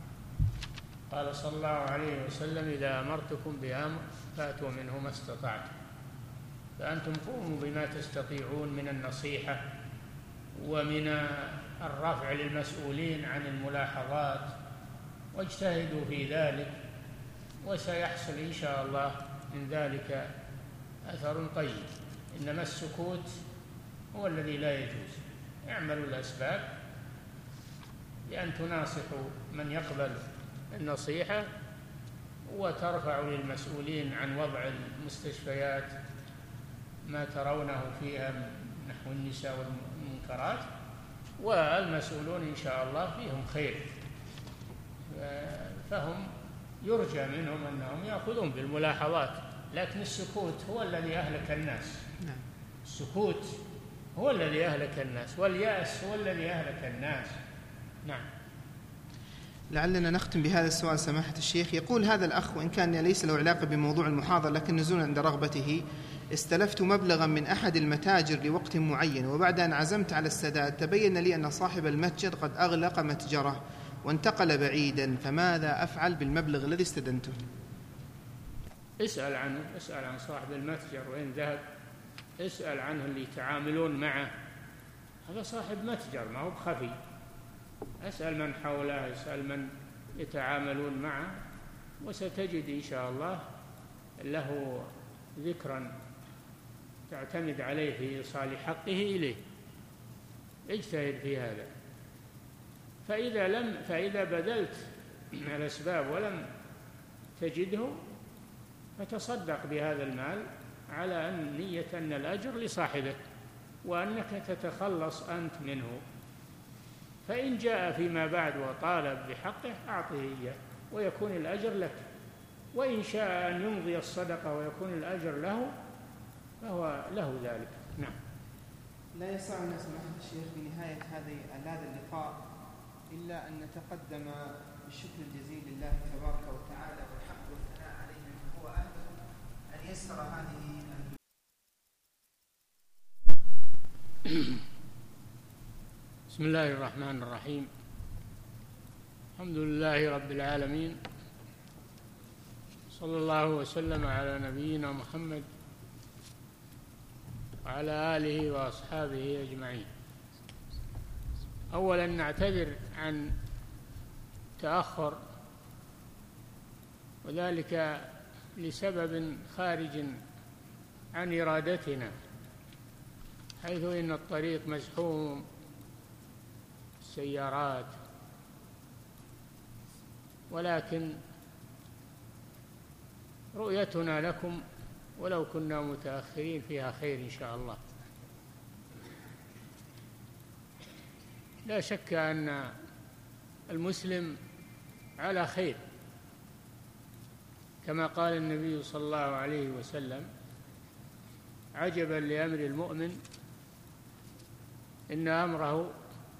قال صلى الله عليه وسلم إذا أمرتكم بأمر فأتوا منه ما استطعتم، فأنتم قوموا بما تستطيعون من النصيحة ومن الرفع للمسؤولين عن الملاحظات، واجتهدوا في ذلك وسيحصل إن شاء الله من ذلك أثر طيب. إنما السكوت هو الذي لا يجوز، اعملوا الأسباب بأن تناصحوا من يقبل النصيحة وترفع للمسؤولين عن وضع المستشفيات ما ترونه فيها نحو النساء والمنكرات، والمسؤولون إن شاء الله فيهم خير، فهم يرجى منهم أنهم يأخذون بالملاحظات، لكن السكوت هو الذي أهلك الناس. السكوت هو الذي أهلك الناس، واليأس هو الذي أهلك الناس. نعم. لعلنا نختم بهذا السؤال سماحة الشيخ. يقول هذا الأخ، وإن كان ليس له علاقة بموضوع المحاضرة لكن نزول عند رغبته: استلفت مبلغا من أحد المتاجر لوقت معين، وبعد أن عزمت على السداد تبين لي أن صاحب المتجر قد أغلق متجره وانتقل بعيدا، فماذا أفعل بالمبلغ الذي استدنته؟ اسأل عنه، اسأل عن صاحب المتجر وين ذهب، اسأل عنه اللي يتعاملون معه، هذا صاحب متجر ما هو بخفي، اسأل من حوله، اسأل من يتعاملون معه، وستجد إن شاء الله له ذكرا تعتمد عليه في إيصال حقه إليه. اجتهد في هذا، فإذا بذلت الأسباب ولم تجده فتصدق بهذا المال على نية أن الأجر لصاحبه وأنك تتخلص أنت منه، فإن جاء فيما بعد وطالب بحقه أعطه إياه ويكون الأجر لك، وإن شاء أن يمضي الصدقة ويكون الأجر له فهو له ذلك. نعم. لا يسعنا سماحة الشيخ بنهاية هذا اللقاء إلا أن نتقدم بالشكر الجزيل لله تبارك وتعالى والحمد والثناء عليه من هو أهل أن يسر هذه. بسم الله الرحمن الرحيم. الحمد لله رب العالمين، صلى الله وسلم على نبينا محمد وعلى آله وأصحابه أجمعين. أولا نعتذر عن تأخر، وذلك لسبب خارج عن إرادتنا، حيث إن الطريق مزحوم السيارات، ولكن رؤيتنا لكم ولو كنا متأخرين فيها خير إن شاء الله. لا شك أن المسلم على خير، كما قال النبي صلى الله عليه وسلم: عجبا لأمر المؤمن إن أمره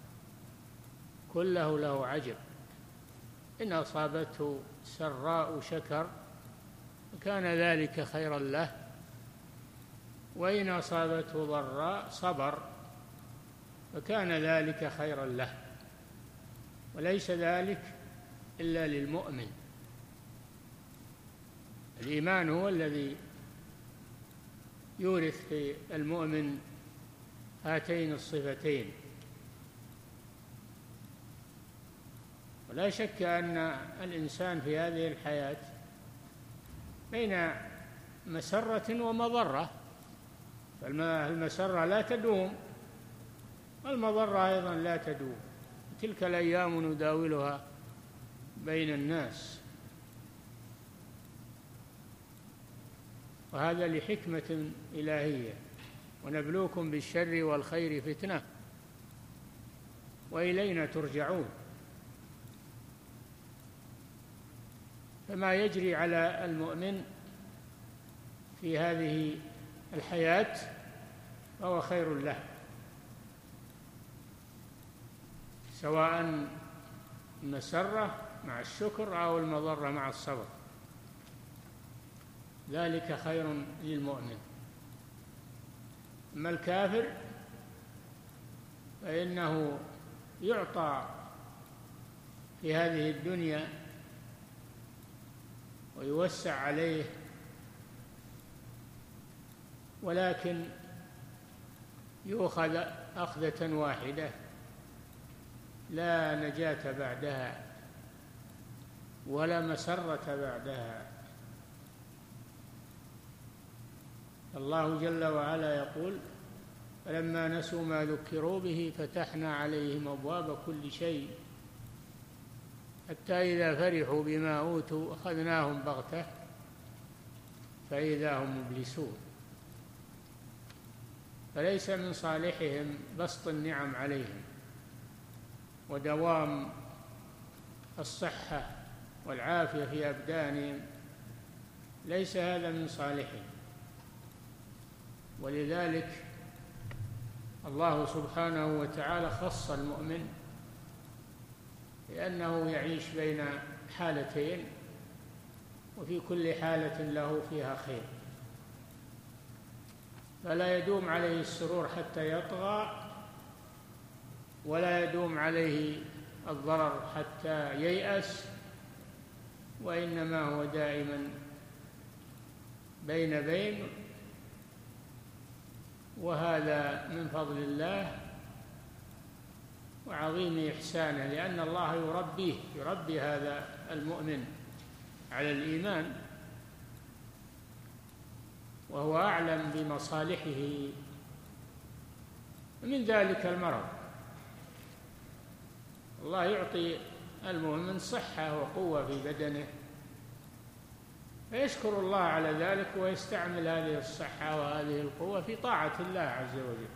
كله له عجب، إن أصابته سراء شكر فكان ذلك خيرا له، وإن أصابته ضراء صبر فكان ذلك خيرا له، وليس ذلك إلا للمؤمن. الإيمان هو الذي يورث في المؤمن هاتين الصفتين. ولا شك أن الإنسان في هذه الحياة بين مسرة ومضرة، فالمسرة لا تدوم والمضرة أيضا لا تدوم، تلك الأيام نداولها بين الناس، وهذا لحكمة إلهية: ونبلوكم بالشر والخير فتنة وإلينا ترجعون. فما يجري على المؤمن في هذه الحياة فهو خير له، سواء المسرة مع الشكر أو المضرة مع الصبر، ذلك خير للمؤمن. أما الكافر فإنه يعطى في هذه الدنيا ويوسع عليه، ولكن يؤخذ أخذة واحدة لا نجاة بعدها ولا مسرة بعدها. الله جل وعلا يقول: فلما نسوا ما ذكروا به فتحنا عليهم أبواب كل شيء حتى إذا فرحوا بما أوتوا أخذناهم بغتة فإذا هم مبلسون. فليس من صالحهم بسط النعم عليهم ودوام الصحة والعافية في أبدانهم، ليس هذا من صالحهم. ولذلك الله سبحانه وتعالى خص المؤمن لأنه يعيش بين حالتين، وفي كل حالة له فيها خير، فلا يدوم عليه السرور حتى يطغى، ولا يدوم عليه الضرر حتى ييأس، وإنما هو دائما بين، وهذا من فضل الله وعظيم إحسانه، لأن الله يربي هذا المؤمن على الإيمان، وهو أعلم بمصالحه. من ذلك المرض، الله يعطي المؤمن صحة وقوة في بدنه، فيشكر الله على ذلك ويستعمل هذه الصحة وهذه القوة في طاعة الله عز وجل.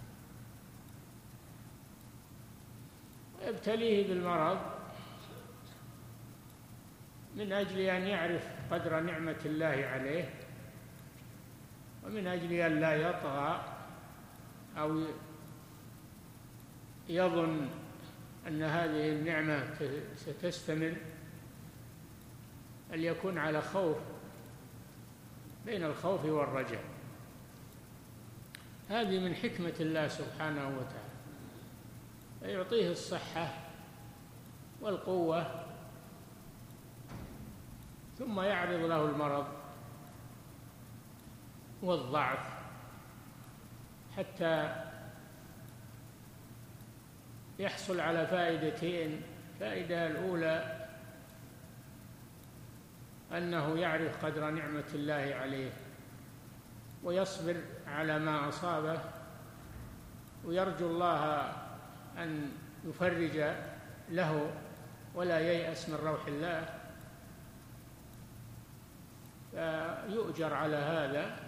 ويبتليه بالمرض من أجل أن يعرف قدر نعمة الله عليه، ومن أجل أن لا يطغى أو يظن أن هذه النعمة ستستمر، بل يكون على خوف، بين الخوف والرجاء. هذه من حكمة الله سبحانه وتعالى، فيعطيه الصحة والقوة ثم يعرض له المرض والضعف حتى يحصل على فائدتين. الفائدة الأولى أنه يعرف قدر نعمة الله عليه ويصبر على ما أصابه، ويرجو الله أن يفرج له ولا ييأس من روح الله، فيؤجر على هذا.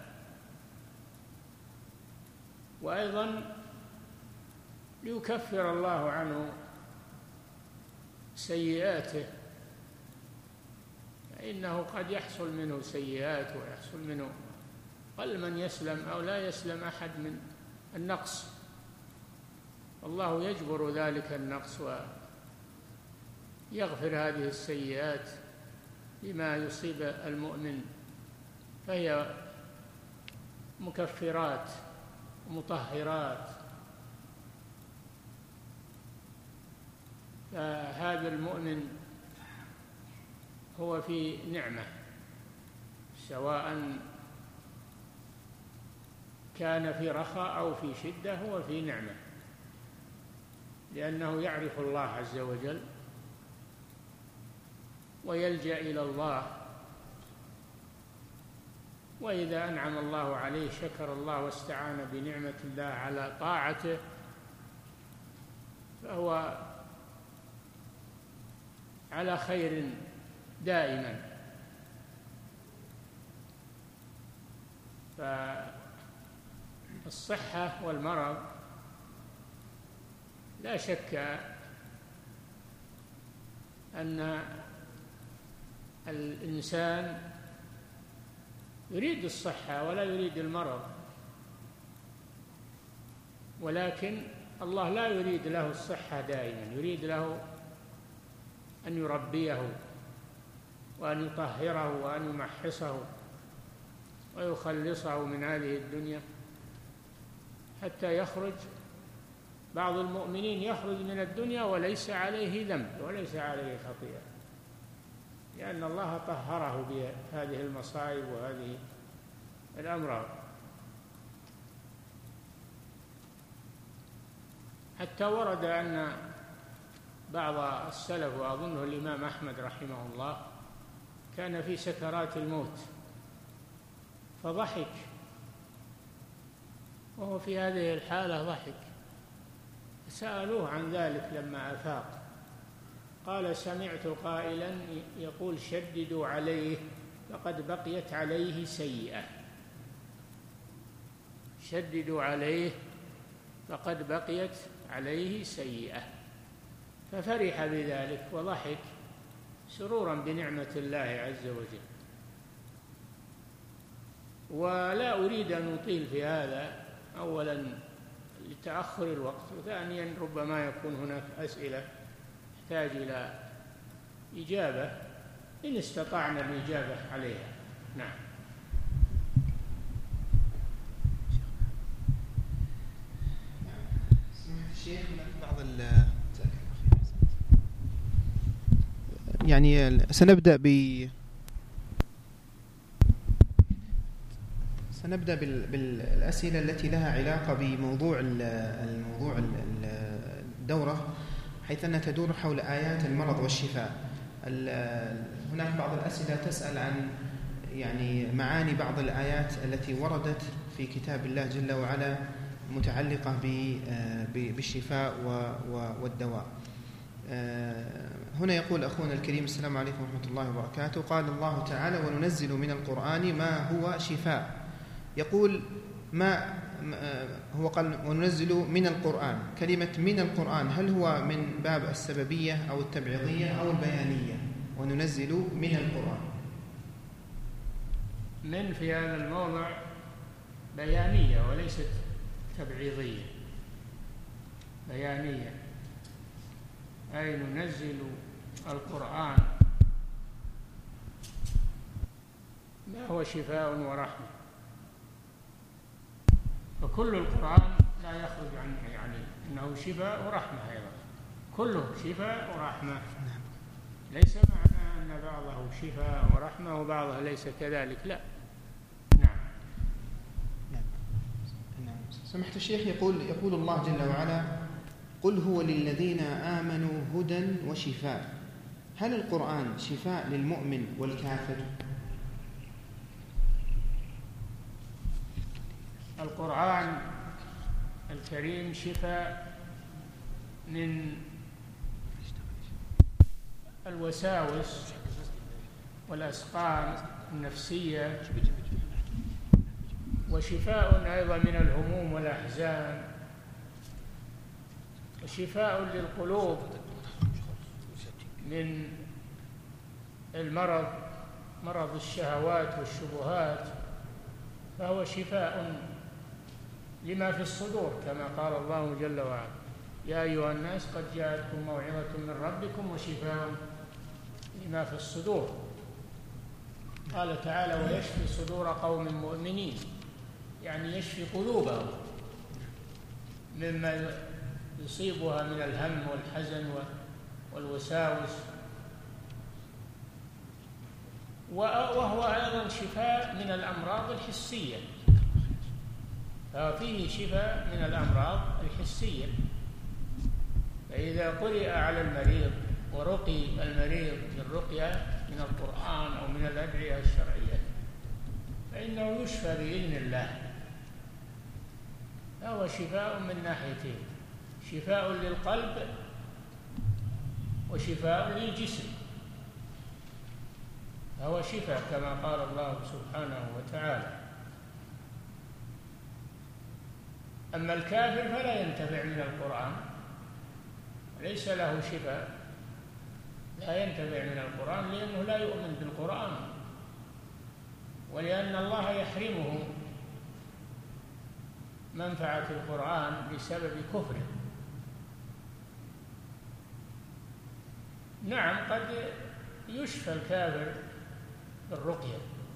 وأيضا ليكفر الله عنه سيئاته، فإنه قد يحصل منه سيئات ويحصل منه، قل من يسلم أو لا يسلم أحد من النقص، الله يجبر ذلك النقص ويغفر هذه السيئات بما يصيب المؤمن، فهي مكفرات ومطهرات. فهذا المؤمن هو في نعمة، سواء كان في رخاء أو في شدة، هو في نعمة، لأنه يعرف الله عز وجل ويلجأ إلى الله، وإذا أنعم الله عليه شكر الله واستعان بنعمة الله على طاعته، فهو على خير دائما. فالصحة والمرض لا شك أن الإنسان يريد الصحة ولا يريد المرض، ولكن الله لا يريد له الصحة دائما، يريد له أن يربيه وأن يطهره وأن يمحصه ويخلصه من هذه الدنيا حتى يخرج. بعض المؤمنين يخرج من الدنيا وليس عليه ذنب وليس عليه خطيئة، لأن الله طهره بهذه المصائب وهذه الأمراض. حتى ورد أن بعض السلف، وأظنه الإمام أحمد رحمه الله، كان في سكرات الموت فضحك، وهو في هذه الحالة ضحك، سألوه عن ذلك لما أفاق، قال سمعت قائلا يقول شددوا عليه فقد بقيت عليه سيئة. شددوا عليه فقد بقيت عليه سيئة. ففرح بذلك وضحك سرورا بنعمة الله عز وجل. ولا أريد أن أطيل في هذا، أولا لتأخر الوقت، وثانيا ربما يكون هناك أسئلة تحتاج إلى إجابة إن استطعنا الإجابة عليها. نعم. الشيخ بعض يعني سنبدأ بالأسئلة التي لها علاقة بموضوع الدورة، حيث أنها تدور حول آيات المرض والشفاء. هناك بعض الأسئلة تسأل عن يعني معاني بعض الآيات التي وردت في كتاب الله جل وعلا متعلقة بالشفاء والدواء. هنا يقول أخونا الكريم: السلام عليكم ورحمة الله وبركاته. قال الله تعالى: وننزل من القرآن ما هو شفاء. يقول هو قال وننزل من القرآن. كلمة من القرآن هل هو من باب السببية أو التبعيضية أو البيانية؟ وننزل من القرآن. من في هذا الموضع بيانية وليست تبعيضية، بيانية، أي ننزل القرآن ما هو شفاء ورحمة. فكل القرآن لا يخرج عن يعني إنه شفاء ورحمة، أيضا كله شفاء ورحمة. ليس معنى أن بعضه شفاء ورحمة وبعضه ليس كذلك، لا. نعم. سمحت الشيخ، يقول الله جل وعلا: قل هو للذين آمنوا هدى وشفاء. هل القرآن شفاء للمؤمن والكافر؟ القرآن الكريم شفاء من الوساوس والأسقام النفسية، وشفاء أيضا من الهموم والأحزان، وشفاء للقلوب من المرض، مرض الشهوات والشبهات. فهو شفاء لما في الصدور، كما قال الله جل وعلا: يا أيها الناس قد جاءتكم موعظة من ربكم وشفاء لما في الصدور. قال تعالى: ويشفي صدور قوم مؤمنين، يعني يشفي قلوبهم مما يصيبها من الهم والحزن والوساوس. وهو أيضا شفاء من الأمراض الحسية، ففيه شفاء من الأمراض الحسية. فإذا قرئ على المريض ورقي المريض بالرقية من القرآن أو من الأدعية الشرعية فإنه يشفى بإذن الله. فهو شفاء من ناحيتين: شفاء للقلب وشفاء للجسم. فهو شفاء كما قال الله سبحانه وتعالى. أما الكافر فلا ينتفع من القرآن، ليس له شفاء، لا ينتفع من القرآن لأنه لا يؤمن بالقرآن، ولأن الله يحرمه منفعة القرآن بسبب كفره. نعم، قد يشفى الكافر بالرقية،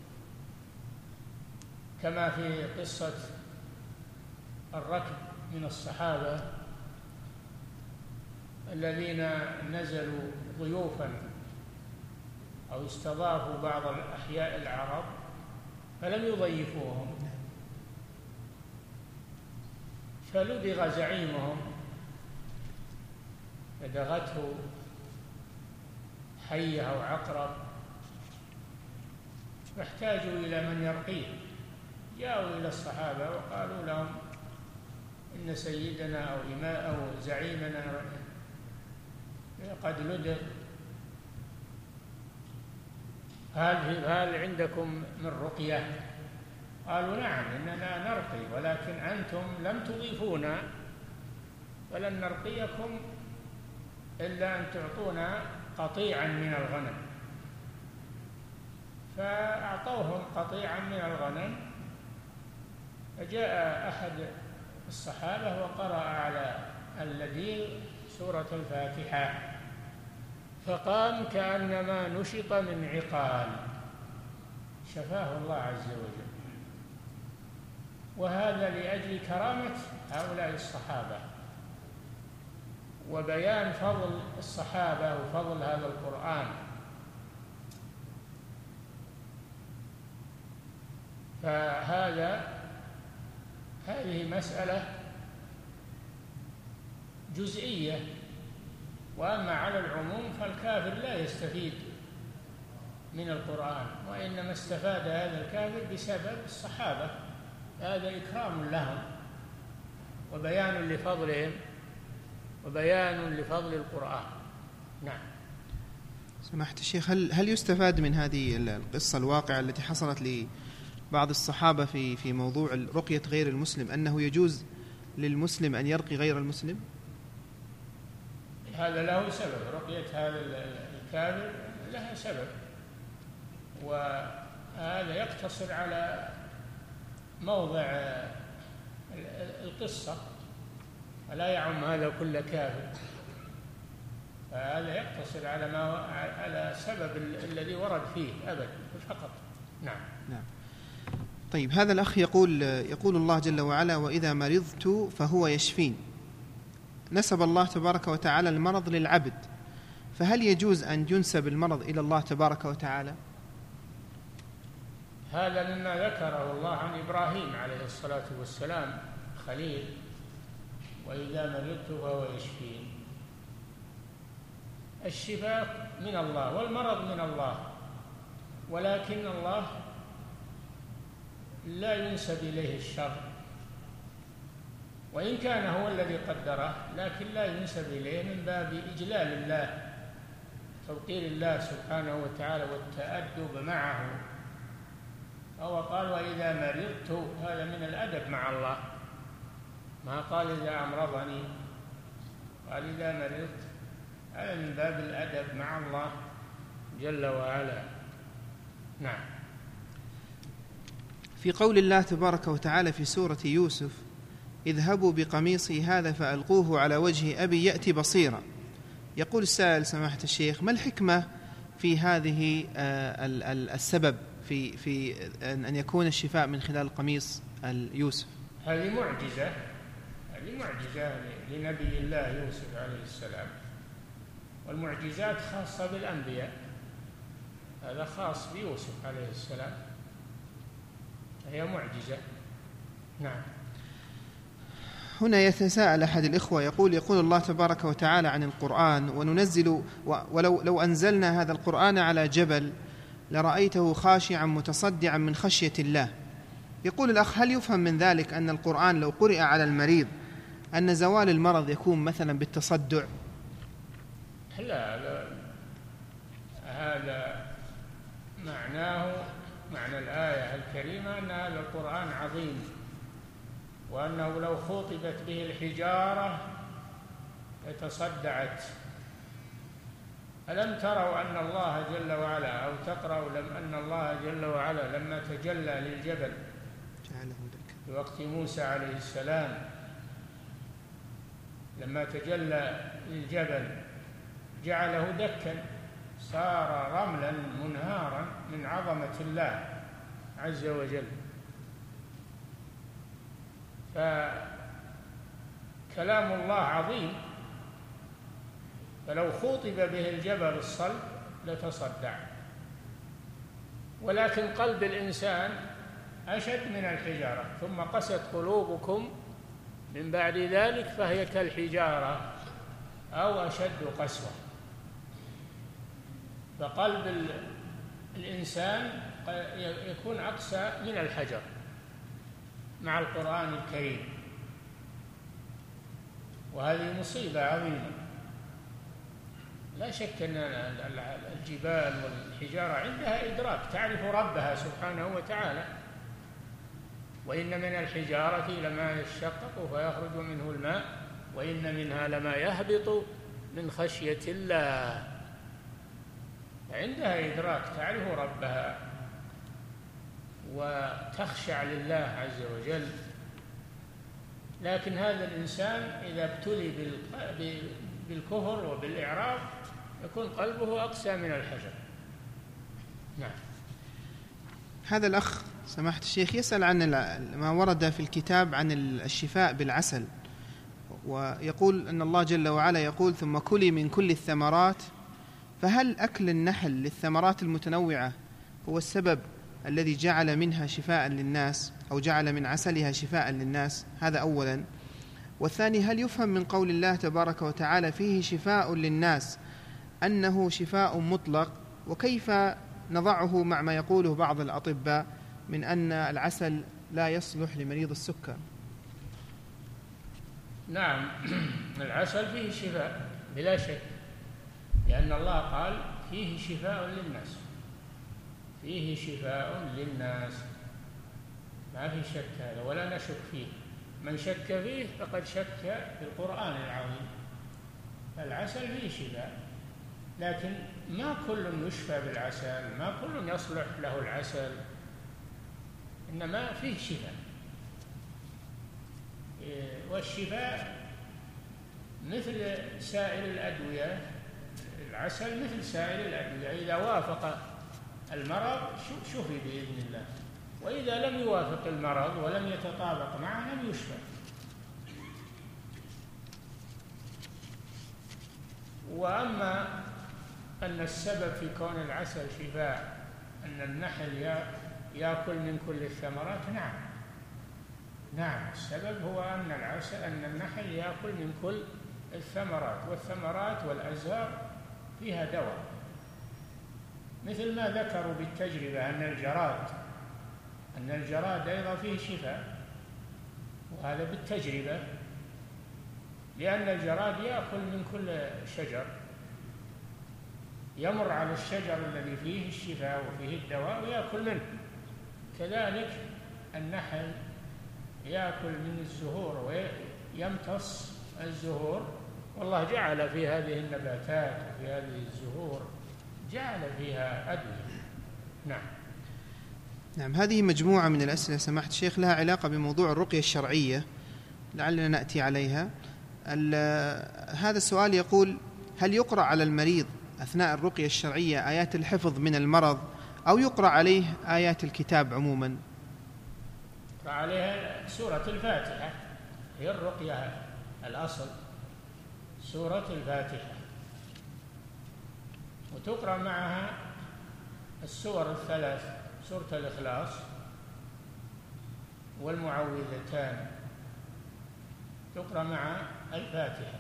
كما في قصة الركب من الصحابة الذين نزلوا ضيوفا أو استضافوا بعض الأحياء العرب فلم يضيفوهم، فلدغ زعيمهم لدغته حية أو عقرب، فاحتاجوا إلى من يرقيه. جاءوا إلى الصحابة وقالوا لهم: إن سيدنا أو زعيمنا قد ندر. هل عندكم من رقية؟ قالوا نعم إننا نرقي، ولكن أنتم لم تضيفونا، فلن نرقيكم إلا أن تعطونا قطيعا من الغنم. فأعطوهم قطيعا من الغنم، فجاء أحد الصحابة وقرأ على الذي سورة الفاتحة، فقام كأنما نشط من عقال، شفاه الله عز وجل. وهذا لأجل كرامة هؤلاء الصحابة وبيان فضل الصحابة وفضل هذا القرآن. هذه مسألة جزئية، وأما على العموم فالكافر لا يستفيد من القرآن، وإنما استفاد هذا الكافر بسبب الصحابة، هذا إكرام لهم وبيان لفضلهم وبيان لفضل القرآن. نعم. سماحة الشيخ، هل يستفاد من هذه القصة الواقعة التي حصلت لبعض الصحابة في موضوع رقية غير المسلم أنه يجوز للمسلم أن يرقي غير المسلم؟ هذا له سبب، رقية هذا الكافر لها سبب، وهذا يقتصر على موضع القصة، ولا يعم هذا كل كافر، فهذا يقتصر على سبب الذي ورد فيه أبدا فقط. نعم. طيب، هذا الأخ يقول الله جل وعلا: وإذا مرضت فهو يشفين. نسب الله تبارك وتعالى المرض للعبد، فهل يجوز أن ينسب المرض إلى الله تبارك وتعالى؟ هذا مما ذكره الله عن إبراهيم عليه الصلاة والسلام خليل: وإذا مرضت فهو يشفين. الشفاء من الله والمرض من الله، ولكن الله لا ينسب إليه الشر، وإن كان هو الذي قدره، لكن لا ينسب إليه من باب إجلال الله، توقير الله سبحانه وتعالى والتأدب معه. هو قال: وإذا مرضت، هذا من الأدب مع الله، ما قال إذا أمرضني، قال إذا مرضت، هذا من باب الأدب مع الله جل وعلا. نعم. في قول الله تبارك وتعالى في سورة يوسف: اذهبوا بقميصي هذا فألقوه على وجه أبي يأتي بصيرا، يقول السائل: سماحة الشيخ، ما الحكمة في هذه السبب في أن يكون الشفاء من خلال قميص يوسف؟ هذه معجزة لنبي الله يوسف عليه السلام، والمعجزات خاصة بالأنبياء، هذا خاص بيوسف عليه السلام، هي معجزة. نعم. هنا يتساءل أحد الإخوة يقول الله تبارك وتعالى عن القرآن: وننزل ولو أنزلنا هذا القرآن على جبل لرأيته خاشعا متصدعا من خشية الله. يقول الأخ: هل يفهم من ذلك أن القرآن لو قرئ على المريض أن زوال المرض يكون مثلا بالتصدع؟ لا، هذا معنى الآية الكريمة أن هذا القرآن عظيم، وأنه لو خطبت به الحجارة لتصدعت. ألم تروا أن الله جل وعلا، أو تقرأوا أن الله جل وعلا لما تجلى للجبل في وقت موسى عليه السلام، لما تجلى للجبل جعله دكا، صار رملا منهارا من عظمة الله عز وجل. فكلام الله عظيم، فلو خُطب به الجبل الصلب لتصدع، ولكن قلب الإنسان أشد من الحجارة، ثم قست قلوبكم من بعد ذلك فهي كالحجارة أو أشد قسوة. فقلب الإنسان يكون أقسى من الحجر مع القرآن الكريم، وهذه مصيبة عظيمة. لا شك أن الجبال والحجارة عندها إدراك، تعرف ربها سبحانه وتعالى. وإن من الحجارة لما يشقق فيخرج منه الماء وإن منها لما يهبط من خشية الله. عندها إدراك، تعرف ربها وتخشع لله عز وجل. لكن هذا الإنسان إذا ابتلي بالكفر وبالإعراض يكون قلبه أقسى من الحجر. نعم. هذا الأخ سماحة الشيخ يسأل عن ما ورد في الكتاب عن الشفاء بالعسل، ويقول أن الله جل وعلا يقول: ثم كلي من كل الثمرات. فهل أكل النحل للثمرات المتنوعة هو السبب الذي جعل منها شفاء للناس، أو جعل من عسلها شفاء للناس؟ هذا أولا. والثاني: هل يفهم من قول الله تبارك وتعالى فيه شفاء للناس أنه شفاء مطلق؟ وكيف نضعه مع ما يقوله بعض الأطباء من أن العسل لا يصلح لمريض السكر؟ نعم، العسل فيه شفاء بلا شك، لأن الله قال فيه شفاء للناس، فيه شفاء للناس، ما في شك هذا ولا نشك فيه. من شك فيه فقد شك في القرآن العظيم. العسل فيه شفاء، لكن ما كل يشفى بالعسل، ما كل يصلح له العسل، إنما فيه شفاء. والشفاء مثل سائر الأدوية، العسل مثل سائر الأدوية، إذا وافق المرض شفي بإذن الله، وإذا لم يوافق المرض ولم يتطابق معه لم يشفى. وأما أن السبب في كون العسل شفاء أن النحل يأكل من كل الثمرات، نعم السبب هو أن النحل يأكل من كل الثمرات، والثمرات والأزهار فيها دواء، مثل ما ذكروا بالتجربة أن الجراد أيضا فيه شفاء، وهذا بالتجربة، لأن الجراد يأكل من كل شجر، يمر على الشجر الذي فيه الشفاء وفيه الدواء ويأكل منه. كذلك النحل يأكل من الزهور ويمتص الزهور، والله جعل في هذه النباتات وفي هذه الزهور جعل فيها أدوية. نعم. هذه مجموعة من الأسئلة سماحة الشيخ لها علاقة بموضوع الرقية الشرعية، لعلنا نأتي عليها. هذا السؤال يقول: هل يقرأ على المريض أثناء الرقية الشرعية آيات الحفظ من المرض، أو يقرأ عليه آيات الكتاب عموما؟ يقرأ عليها سورة الفاتحة، هي الرقية الأصل سورة الفاتحة، وتقرأ معها السور الثلاث، سورة الإخلاص والمعوذتان، تقرأ مع الفاتحة.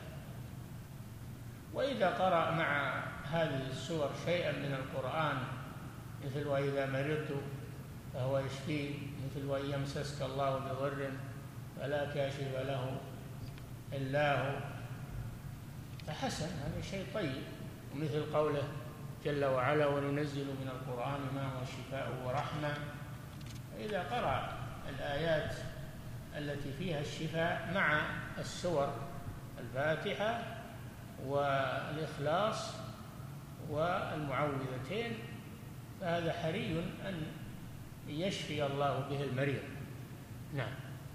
وإذا قرأ مع هذه السور شيئا من القرآن مثل وإذا مرضت فهو يشفين، مثل وإن يمسسك الله بضر فلا كاشف له إلا هو، فحسن، هذا شيء طيب. ومثل قوله جل وعلا: وننزل من القرآن ما هو شفاء ورحمة. فإذا قرأ الآيات التي فيها الشفاء مع السور الفاتحة والإخلاص والمعوذتين فهذا حري أن يشفي الله به المريض. نعم.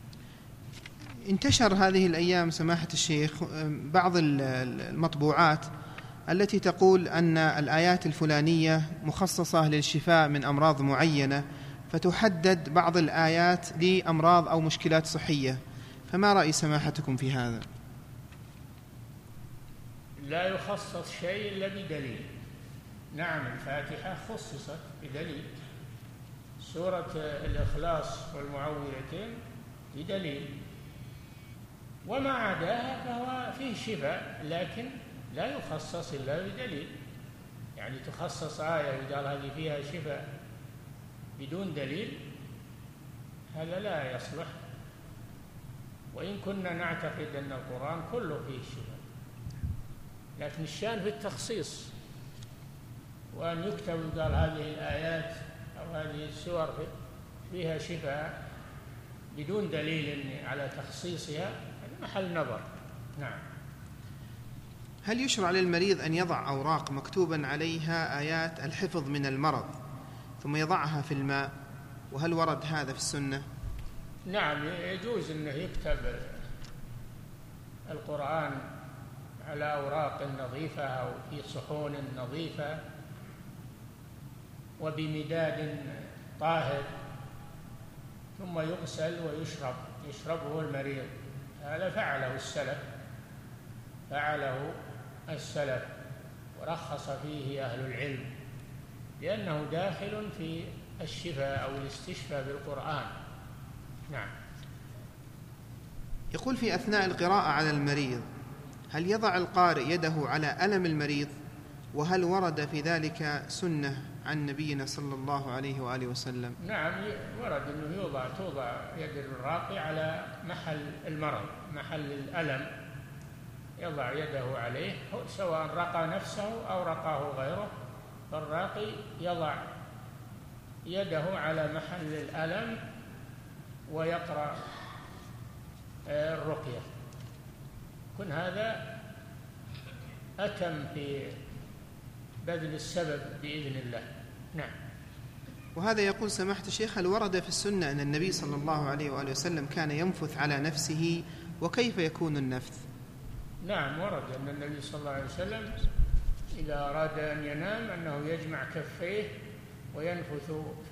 انتشر هذه الأيام سماحة الشيخ بعض المطبوعات التي تقول أن الآيات الفلانية مخصصة للشفاء من أمراض معينة، فتحدد بعض الآيات لأمراض أو مشكلات صحية، فما رأي سماحتكم في هذا؟ لا يخصص شيء إلا بدليل. نعم، الفاتحة خصصت بدليل، سورة الإخلاص والمعوذتين بدليل، وما عداها فهو فيه شفاء، لكن لا يخصص إلا بدليل. يعني تخصص آية وقال هذه فيها شفاء بدون دليل، هذا لا يصلح. وإن كنا نعتقد أن القرآن كله فيه شفاء. لكن الشأن في التخصيص، وأن يكتب قال هذه الآيات أو هذه السور فيها شفاء بدون دليل على تخصيصها، هذا محل نظر. نعم. هل يشرع للمريض أن يضع أوراق مكتوبا عليها آيات الحفظ من المرض ثم يضعها في الماء، وهل ورد هذا في السنة؟ نعم، يجوز أنه يكتب القرآن على أوراق نظيفة أو في صحون نظيفة وبمداد طاهر، ثم يغسل ويشرب، يشربه المريض. هذا فعله السلف ورخص فيه أهل العلم، لأنه داخل في الشفاء أو الاستشفاء بالقرآن. نعم. يقول في أثناء القراءة على المريض هل يضع القارئ يده على ألم المريض، وهل ورد في ذلك سنة عن نبينا صلى الله عليه وآله وسلم؟ نعم، ورد أنه توضع يد الراقي على محل المرض، محل الألم، يضع يده عليه سواء رقى نفسه أو رقاه غيره، فالراقي يضع يده على محل الألم ويقرأ الرقية. كن هذا أتم في بذل السبب بإذن الله. نعم. وهذا يقول سماحة الشيخ هل ورد في السنة أن النبي صلى الله عليه وآله وسلم كان ينفث على نفسه، وكيف يكون النفث؟ نعم، ورد أن النبي صلى الله عليه وسلم إذا أراد أن ينام أنه يجمع كفيه وينفث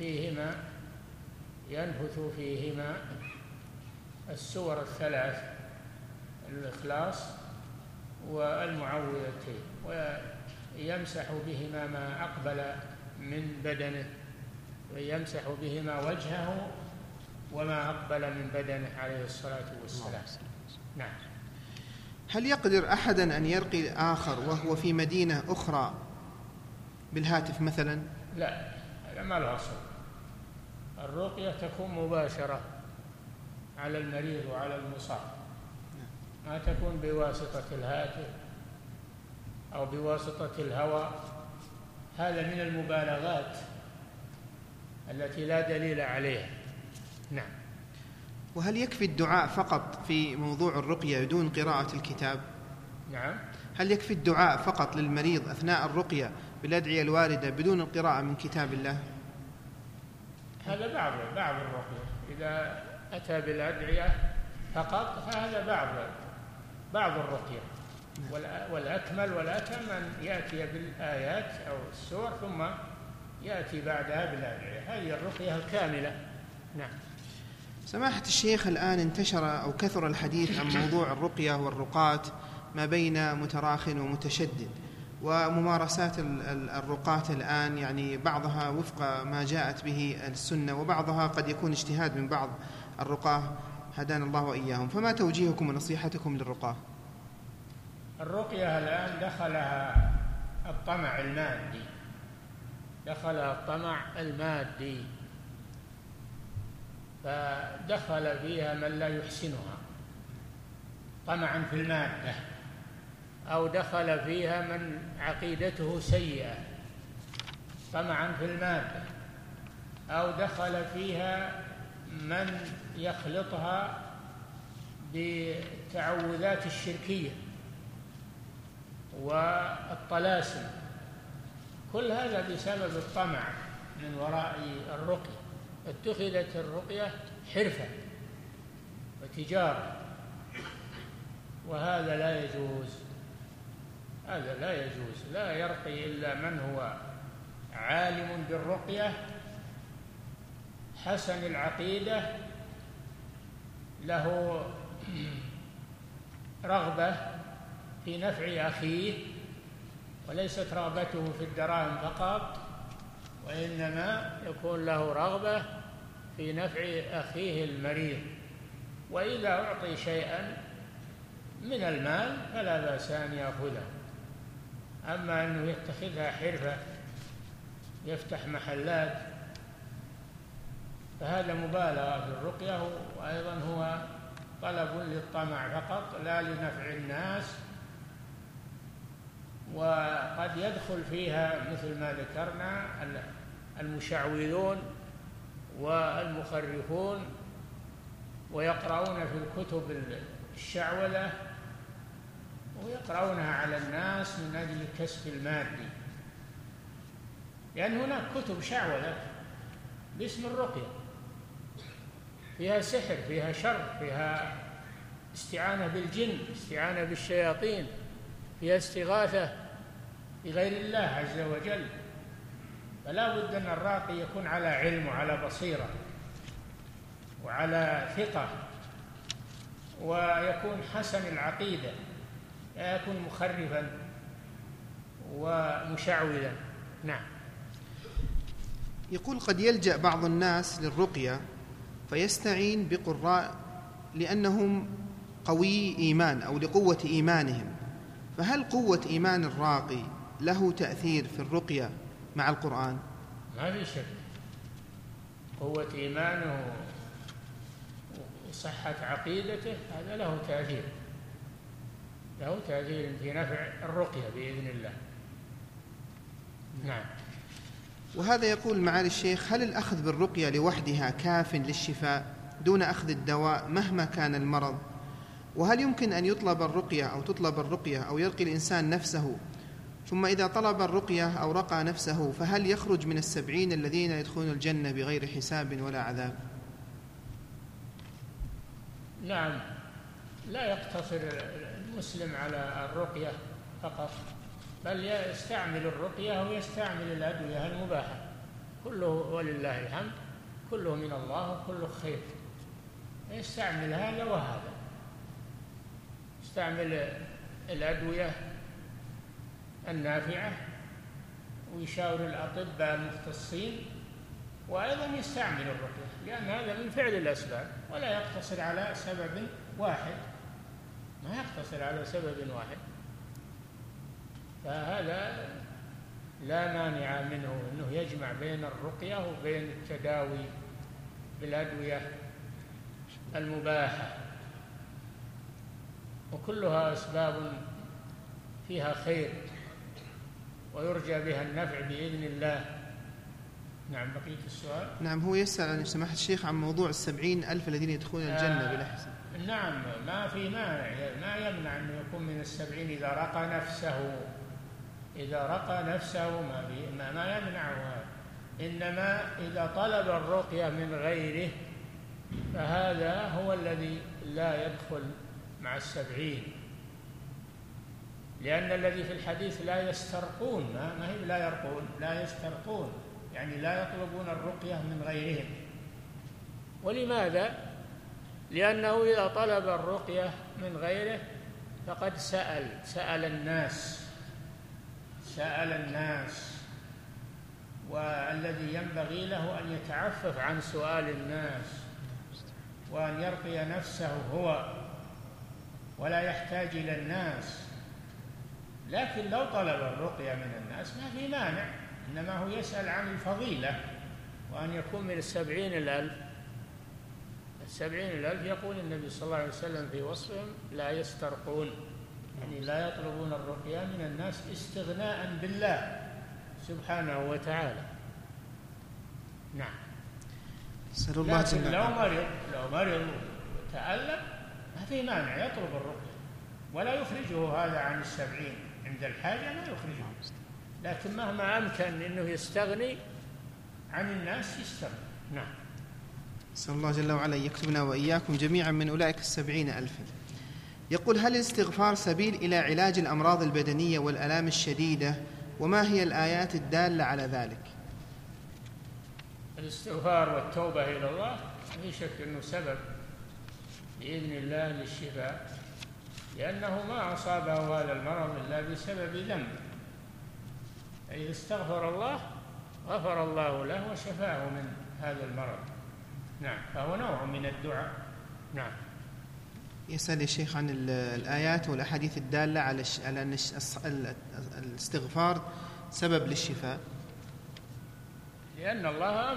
فيهما السور الثلاث، الإخلاص والمعوذتين، ويمسح بهما ما أقبل من بدنه، ويمسح بهما وجهه وما أقبل من بدنه عليه الصلاة والسلام. نعم. هل يقدر أحدا أن يرقي آخر وهو في مدينة أخرى بالهاتف مثلا؟ لا، هذا ما له أصل. الرقية تكون مباشرة على المريض وعلى المصاب، ما تكون بواسطة الهاتف أو بواسطة الهواء. هذا من المبالغات التي لا دليل عليها. نعم. وهل يكفي الدعاء فقط في موضوع الرقية بدون قراءة الكتاب؟ نعم. هل يكفي الدعاء فقط للمريض أثناء الرقية بالأدعية الواردة بدون القراءة من كتاب الله؟ هذا بعض الرقية، إذا أتى بالأدعية فقط فهذا بعض الرقية. والأكمل والأتم أن يأتي بالآيات أو السور ثم يأتي بعدها بالأدعية، هذه الرقية الكاملة. نعم. سماحة الشيخ الآن انتشر أو كثر الحديث عن موضوع الرقية والرقات ما بين متراخٍ ومتشدد، وممارسات الرقاة الآن يعني بعضها وفق ما جاءت به السنة، وبعضها قد يكون اجتهاد من بعض الرقاة هدانا الله وإياهم، فما توجيهكم ونصيحتكم للرقاة؟ الرقية الآن دخلها الطمع المادي، فدخل فيها من لا يحسنها طمعا في المادة، أو دخل فيها من عقيدته سيئة طمعا في المادة، أو دخل فيها من يخلطها بالتعوذات الشركية والطلاسم، كل هذا بسبب الطمع من وراء الرقية. اتخذت الرقية حرفة وتجارة، وهذا لا يجوز. لا يرقي إلا من هو عالم بالرقية، حسن العقيدة، له رغبة في نفع أخيه، وليست رغبته في الدراهم فقط، وإنما يكون له رغبة في نفع أخيه المريض. وإذا أعطي شيئا من المال فلا بأس أن يأخذه، أما أنه يتخذها حرفة يفتح محلات فهذا مبالغة في الرقية، وأيضا هو طلب للطمع فقط لا لنفع الناس وقد يدخل فيها مثل ما ذكرنا المشعوذون والمخرفون، ويقرؤون في الكتب الشعوذة ويقرؤونها على الناس من أجل كسب المادي، لأن هناك كتب شعوذة باسم الرقية فيها سحر، فيها شر، فيها استعانة بالجن، استعانة بالشياطين، فيها استغاثة بغير الله عز وجل. فلا بد أن الراقي يكون على علم وعلى بصيرة وعلى ثقة، ويكون حسن العقيدة، لا يكون مخرفا ومشعوذا. نعم. يقول قد يلجأ بعض الناس للرقية فيستعين بقراء لأنهم قوي إيمان أو لقوة إيمانهم، فهل قوة إيمان الراقي له تأثير في الرقية مع القرآن؟ ما في شك، قوة إيمانه وصحة عقيدته هذا له تأثير، له تأثير في نفع الرقية بإذن الله. نعم. وهذا يقول معالي الشيخ: هل الأخذ بالرقية لوحدها كاف للشفاء دون أخذ الدواء مهما كان المرض؟ وهل يمكن أن يطلب الرقية أو يرقي الإنسان نفسه، ثم إذا طلب الرقية أو رقى نفسه فهل يخرج من 70 الذين يدخلون الجنة بغير حساب ولا عذاب؟ نعم، لا يقتصر المسلم على الرقية فقط، بل يستعمل الرقية ويستعمل الأدوية المباحة، كله ولله الحمد، كله من الله وكله خير. يستعمل هذا وهذا، يستعمل الأدوية النافعة ويشاور الأطباء المختصين، وأيضا يستعمل الرقية، لأن هذا من فعل الأسباب ولا يقتصر على سبب واحد، ما يقتصر على سبب واحد، فهذا لا مانع منه أنه يجمع بين الرقية وبين التداوي بالأدوية المباحة، وكلها أسباب فيها خير ويرجى بها النفع بإذن الله. نعم. بقية السؤال. نعم، هو يسأل عن سماحة الشيخ عن موضوع 70,000 الذين يدخلون الجنة بلا حساب. نعم، ما في مانع، ما يمنع أن يكون من 70 إذا رقى نفسه، إذا رقى نفسه ما يمنعه، إنما إذا طلب الرقية من غيره فهذا هو الذي لا يدخل مع 70، لأن الذي في الحديث لا يسترقون، ما هي لا يرقون، لا يسترقون، يعني لا يطلبون الرقية من غيرهم. ولماذا؟ لأنه إذا طلب الرقية من غيره فقد سأل الناس، والذي ينبغي له أن يتعفف عن سؤال الناس وأن يرقي نفسه هو ولا يحتاج إلى الناس. لكن لو طلب الرقية من الناس ما في مانع، إنما هو يسأل عن الفضيلة وأن يكون من 70,000. 70,000 يقول النبي صلى الله عليه وسلم في وصفهم لا يسترقون، يعني لا يطلبون الرقية من الناس استغناء بالله سبحانه وتعالى. نعم. لكن لو مرض وتألم ما في مانع يطلب الرقية ولا يخرجه هذا عن 70، عند الحاجة لا يخرجه، لكن مهما أمكن أنه يستغني عن الناس يستغني. نعم. نسأل الله جل وعلا يكتبنا وإياكم جميعا من أولئك 70,000. يقول: هل الاستغفار سبيل إلى علاج الأمراض البدنية والآلام الشديدة، وما هي الآيات الدالة على ذلك؟ الاستغفار والتوبة إلى الله لا شك أنه سبب بإذن الله للشفاء، لأنه ما أصابه هذا المرض إلا بسبب ذنب، إذا استغفر الله غفر الله له وشفاه من هذا المرض. نعم، فهو نوع من الدعاء. نعم. يسأل الشيخ عن الآيات والأحاديث الدالة على أن الاستغفار سبب للشفاء. لأن الله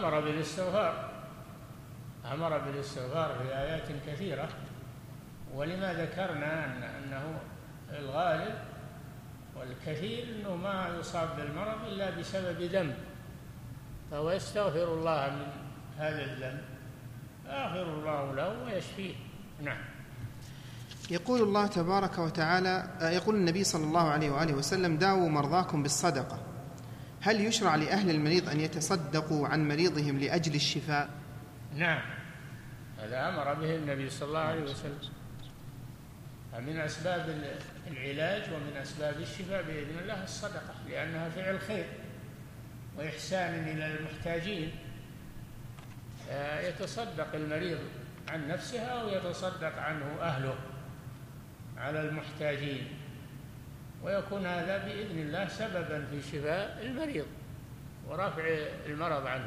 أمر بالاستغفار في آيات كثيرة، ولما ذكرنا أنه الغالب والكثير أنه ما يصاب بالمرض إلا بسبب ذنب، فهو يستغفر الله من هذا الذنب يغفر الله له ويشفيه. نعم. يقول الله تبارك وتعالى، يقول النبي صلى الله عليه وآله وسلم: داووا مرضاكم بالصدقة. هل يشرع لأهل المريض أن يتصدقوا عن مريضهم لأجل الشفاء؟ نعم، هذا أمر به النبي صلى الله عليه وسلم، فمن أسباب العلاج ومن أسباب الشفاء بإذن الله الصدقة، لأنها فعل خير وإحسان إلى المحتاجين. يتصدق المريض عن نفسه أو يتصدق عنه أهله على المحتاجين، ويكون هذا بإذن الله سببا في شفاء المريض ورفع المرض عنه.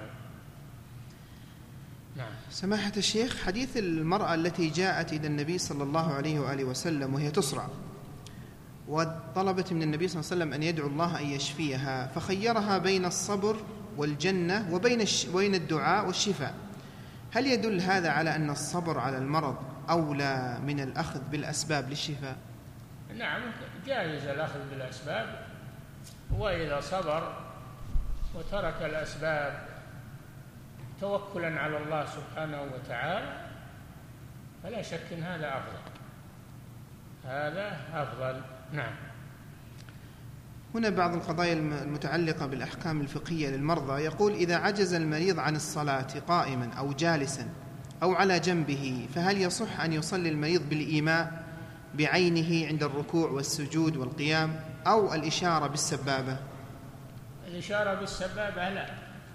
نعم. سماحة الشيخ، حديث المرأة التي جاءت إلى النبي صلى الله عليه وآله وسلم وهي تصرع، وطلبت من النبي صلى الله عليه وسلم أن يدعو الله أن يشفيها، فخيرها بين الصبر والجنة وبين الدعاء والشفاء، هل يدل هذا على أن الصبر على المرض أولى من الأخذ بالأسباب للشفاء؟ نعم، جائز الأخذ بالأسباب، وإذا صبر وترك الأسباب توكلا على الله سبحانه وتعالى فلا شك أن هذا أفضل، هذا أفضل. نعم. هنا بعض القضايا المتعلقة بالأحكام الفقهية للمرضى. يقول: إذا عجز المريض عن الصلاة قائما أو جالسا أو على جنبه، فهل يصح أن يصلي المريض بالإيماء بعينه عند الركوع والسجود والقيام، أو الإشارة بالسبابة؟ الإشارة بالسبابة لا،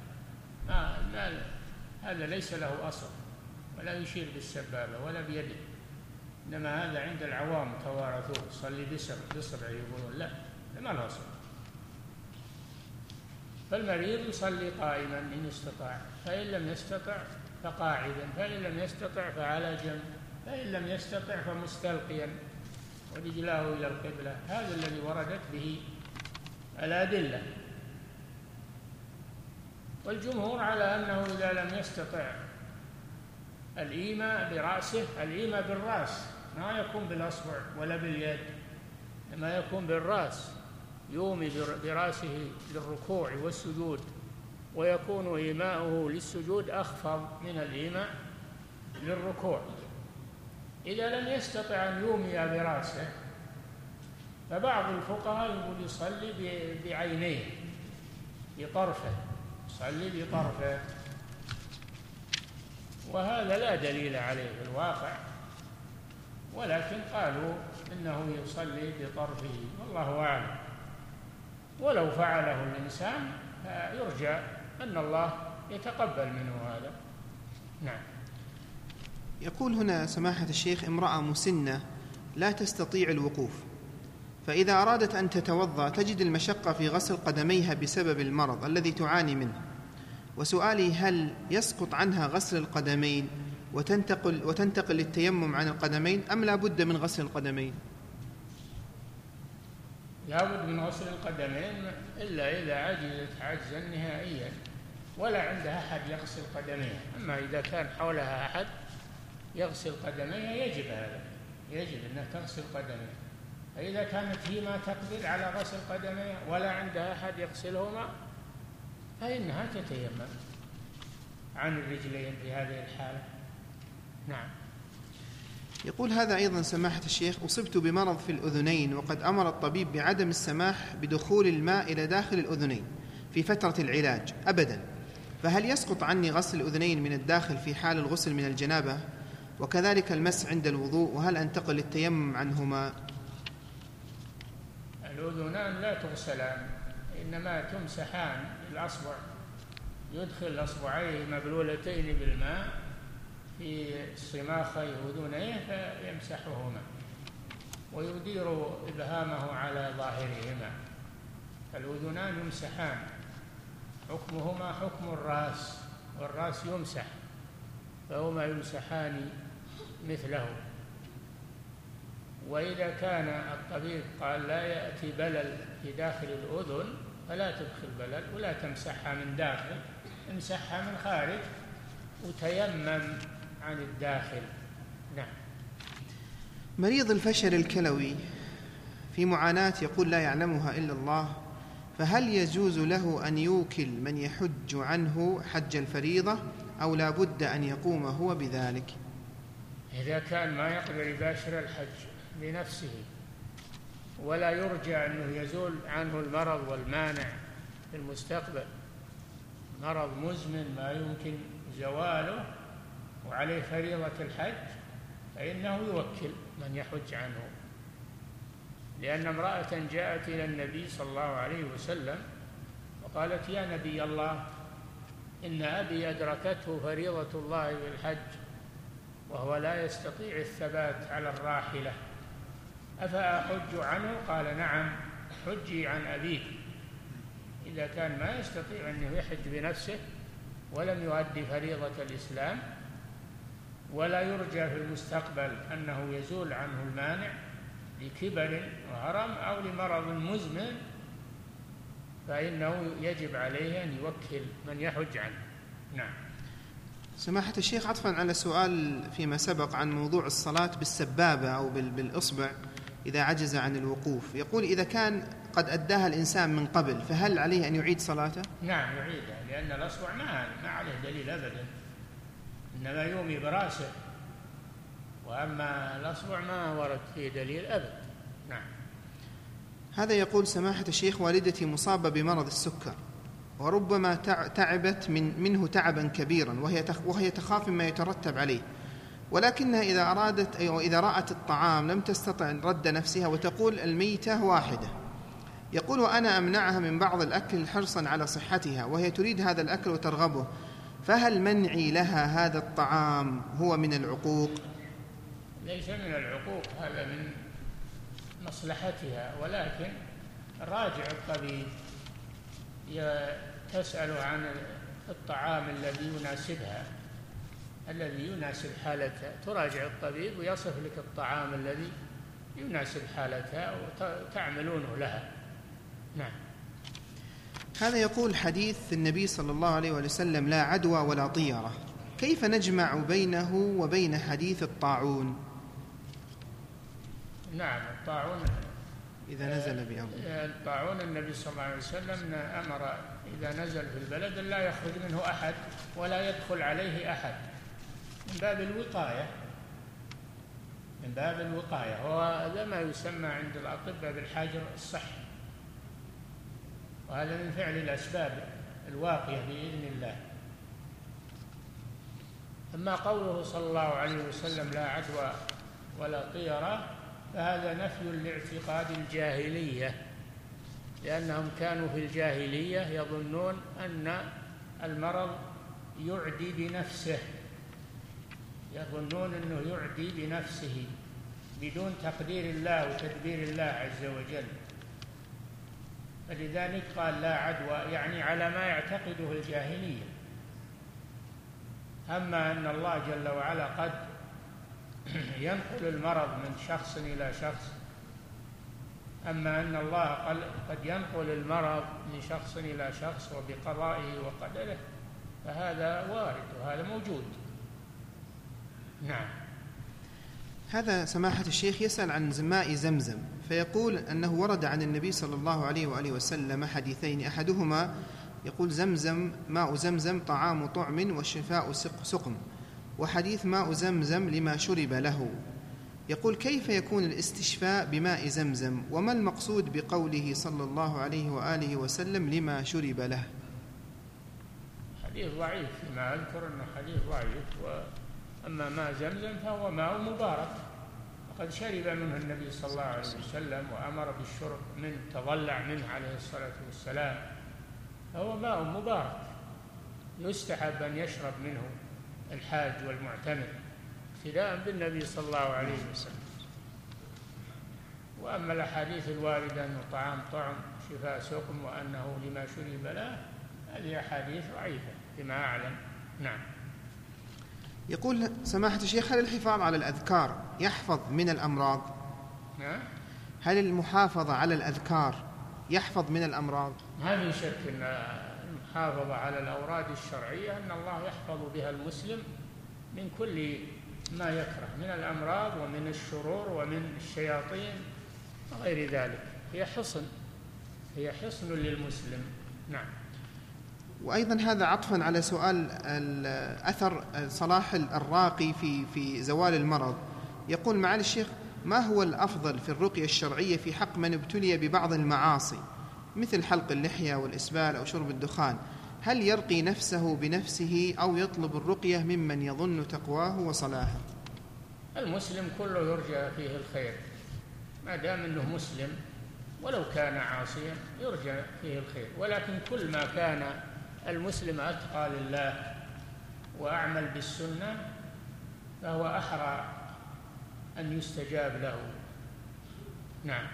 هذا ليس له أصل، ولا يشير بالسبابة ولا بيده، إنما هذا عند العوام توارثوه، صلي بصبع يقولون لا، ما له أصل. فالمريض يصلي قائما إن استطاع، فإن لم يستطع فقاعدا، فإن لم يستطع فعلى جنب، فإن لم يستطع فمستلقيا ورجلاه إلى القبلة. هذا الذي وردت به الأدلة، والجمهور على أنه إذا لم يستطع الإيماء برأسه، الإيماء بالرأس ما يكون بالأصبع ولا باليد، إنما يكون بالرأس، يومي برأسه للركوع والسجود، ويكون إيماؤه للسجود أخفض من الإيماء للركوع. إذا لم يستطع أن يومي برأسه فبعض الفقهاء يقول يصلي بعينيه بطرفه، يصلي بطرفه، وهذا لا دليل عليه في الواقع، ولكن قالوا إنه يصلي بطرفه، والله أعلم. ولو فعله الإنسان فيرجى أن الله يتقبل منه هذا. نعم. يقول هنا سماحة الشيخ: امرأة مسنة لا تستطيع الوقوف، فإذا أرادت أن تتوضأ تجد المشقة في غسل قدميها بسبب المرض الذي تعاني منه، وسؤالي: هل يسقط عنها غسل القدمين وتنتقل للتيمم عن القدمين، أم لا بد من غسل القدمين؟ لا بد من غسل القدمين إلا إذا عجزت عجزا نهائيا ولا عندها أحد يغسل قدميها. أما إذا كان حولها أحد يغسل قدميها يجب هذا، يجب أنها تغسل قدميها. فإذا كانت هي ما تقدر على غسل قدميها ولا عندها أحد يغسلهما فإنها تتيمم عن الرجلين في هذه الحالة. نعم. يقول هذا أيضا سماحة الشيخ: أصبت بمرض في الأذنين، وقد أمر الطبيب بعدم السماح بدخول الماء إلى داخل الأذنين في فترة العلاج أبدا، فهل يسقط عني غسل الأذنين من الداخل في حال الغسل من الجنابة، وكذلك المس عند الوضوء، وهل أنتقل للتيمم عنهما؟ الأذنان لا تغسلان، إنما تمسحان. الأصبع يدخل الأصبعين مبلولتين بالماء في صماخي أذنيه فيمسحهما ويدير إبهامه على ظاهرهما. الأذنان يمسحان، حكمهما حكم الرأس، والرأس يمسح، فهما يمسحان مثله. وإذا كان الطبيب قال لا يأتي بلل في داخل الأذن فلا تدخل بلل ولا تمسحها من داخل، امسحها من خارج وتيمم عن الداخل. نعم. مريض الفشل الكلوي في معاناة يقول لا يعلمها إلا الله، فهل يجوز له أن يوكل من يحج عنه حج الفريضة أو لا بد أن يقوم هو بذلك؟ إذا كان ما يقدر يباشر الحج بنفسه ولا يرجى أنه يزول عنه المرض والمانع في المستقبل، مرض مزمن ما يمكن زواله وعليه فريضة الحج، فإنه يوكل من يحج عنه. لأن امرأة جاءت إلى النبي صلى الله عليه وسلم وقالت: يا نبي الله، إن أبي أدركته فريضة الله بالحج وهو لا يستطيع الثبات على الراحلة، أفأحج عنه؟ قال: نعم، حجي عن أبيك. إذا كان ما يستطيع أنه يحج بنفسه ولم يؤدي فريضة الإسلام ولا يرجى في المستقبل أنه يزول عنه المانع لكبر وهرم أو لمرض مزمن، فإنه يجب عليه أن يوكل من يحج عنه. نعم. سماحة الشيخ، عطفا على سؤال فيما سبق عن موضوع الصلاة بالسبابة أو بالإصبع إذا عجز عن الوقوف، يقول إذا كان قد أداها الإنسان من قبل فهل عليه أن يعيد صلاته؟ نعم يعيدها، لأن الأصبع ما عليه دليل أبدا، إنما يومي براسه، وأما الأصبع ما ورد فيه دليل أبدا. نعم. هذا يقول: سماحة الشيخ، والدتي مصابة بمرض السكر وربما تعبت منه تعبا كبيرا وهي تخاف مما يترتب عليه، ولكنها إذا رأت الطعام لم تستطع رد نفسها وتقول الميتة واحدة. يقول: وأنا أمنعها من بعض الأكل حرصا على صحتها وهي تريد هذا الأكل وترغبه، فهل منعي لها هذا الطعام هو من العقوق؟ ليس من العقوق، هذا من مصلحتها، ولكن راجع الطبيب، تسأل عن الطعام الذي يناسبها، الذي يناسب حالتها، تراجع الطبيب ويصف لك الطعام الذي يناسب حالتها وتعملونه لها. نعم. هذا يقول: حديث النبي صلى الله عليه وسلم لا عدوى ولا طيرة، كيف نجمع بينه وبين حديث الطاعون؟ نعم، الطاعون إذا نزل بأمر الطاعون النبي صلى الله عليه وسلم أمر إذا نزل في البلد لا يخرج منه أحد ولا يدخل عليه أحد، من باب الوقاية، من باب الوقاية، وهذا ما يسمى عند الأطباء بالحجر الصحي، وهذا من فعل الأسباب الواقية بإذن الله. أما قوله صلى الله عليه وسلم لا عدوى ولا طيرة فهذا نفي لاعتقاد الجاهلية، لأنهم كانوا في الجاهلية يظنون أن المرض يعدي بنفسه، يظنون أنه يعدي بنفسه بدون تقدير الله وتدبير الله عز وجل، فلذلك قال لا عدوى، يعني على ما يعتقده الجاهلية. أما أن الله جل وعلا قد ينقل المرض من شخص إلى شخص، أما أن الله قد ينقل المرض من شخص إلى شخص وبقضائه وقدره، فهذا وارد وهذا موجود. نعم. هذا سماحة الشيخ يسأل عن ماء زمزم، فيقول أنه ورد عن النبي صلى الله عليه وآله وسلم حديثين، أحدهما يقول ماء زمزم طعام طعم والشفاء سقم، وحديث ماء زمزم لما شرب له. يقول: كيف يكون الاستشفاء بماء زمزم، وما المقصود بقوله صلى الله عليه وآله وسلم لما شرب له؟ حديث ضعيف، فيما أذكر أنه حديث ضعيف، وأما ماء زمزم فهو ماء مبارك وقد شرب منه النبي صلى الله عليه وسلم وأمر بالشرب منه، تضلع منه عليه الصلاة والسلام، فهو ماء مبارك يستحب أن يشرب منه الحاج والمعتمر اقتداء بالنبي صلى الله عليه وسلم. وأما الأحاديث الواردة أنه طعام طعم شفاء سقم وأنه لما شرب له، هذه أحاديث ضعيفة فيما أعلم. نعم. يقول سماحة الشيخ: هل الحفاظ على الأذكار يحفظ من الأمراض؟ نعم. هل المحافظة على الأذكار يحفظ من الأمراض؟ ما في شك أن المحافظة على الأوراد الشرعية أن الله يحفظ بها المسلم من كل ما يكره من الأمراض ومن الشرور ومن الشياطين غير ذلك. هي حصن للمسلم. نعم. وأيضا هذا عطفا على سؤال أثر صلاح الراقي في زوال المرض. يقول معالي الشيخ: ما هو الأفضل في الرقية الشرعية في حق من ابتلي ببعض المعاصي مثل حلق اللحية والإسبال أو شرب الدخان؟ هل يرقي نفسه بنفسه أو يطلب الرقية ممن يظن تقواه وصلاحه؟ المسلم كله يرجى فيه الخير ما دام أنه مسلم، ولو كان عاصيا يرجى فيه الخير، ولكن كل ما كان المسلم أتقى لله وأعمل بالسنة فهو أحرى أن يستجاب له. نعم.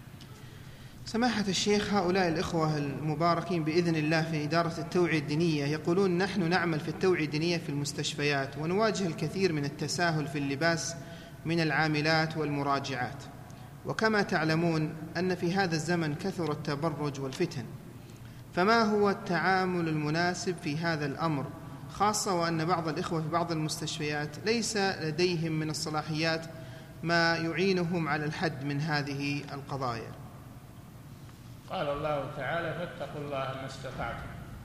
سماحة الشيخ، هؤلاء الإخوة المباركين بإذن الله في إدارة التوعية الدينية يقولون: نحن نعمل في التوعية الدينية في المستشفيات ونواجه الكثير من التساهل في اللباس من العاملات والمراجعات، وكما تعلمون أن في هذا الزمن كثر التبرج والفتن، فما هو التعامل المناسب في هذا الأمر، خاصة وأن بعض الإخوة في بعض المستشفيات ليس لديهم من الصلاحيات ما يعينهم على الحد من هذه القضايا؟ قال الله تعالى: فاتقوا الله ما استطعتم.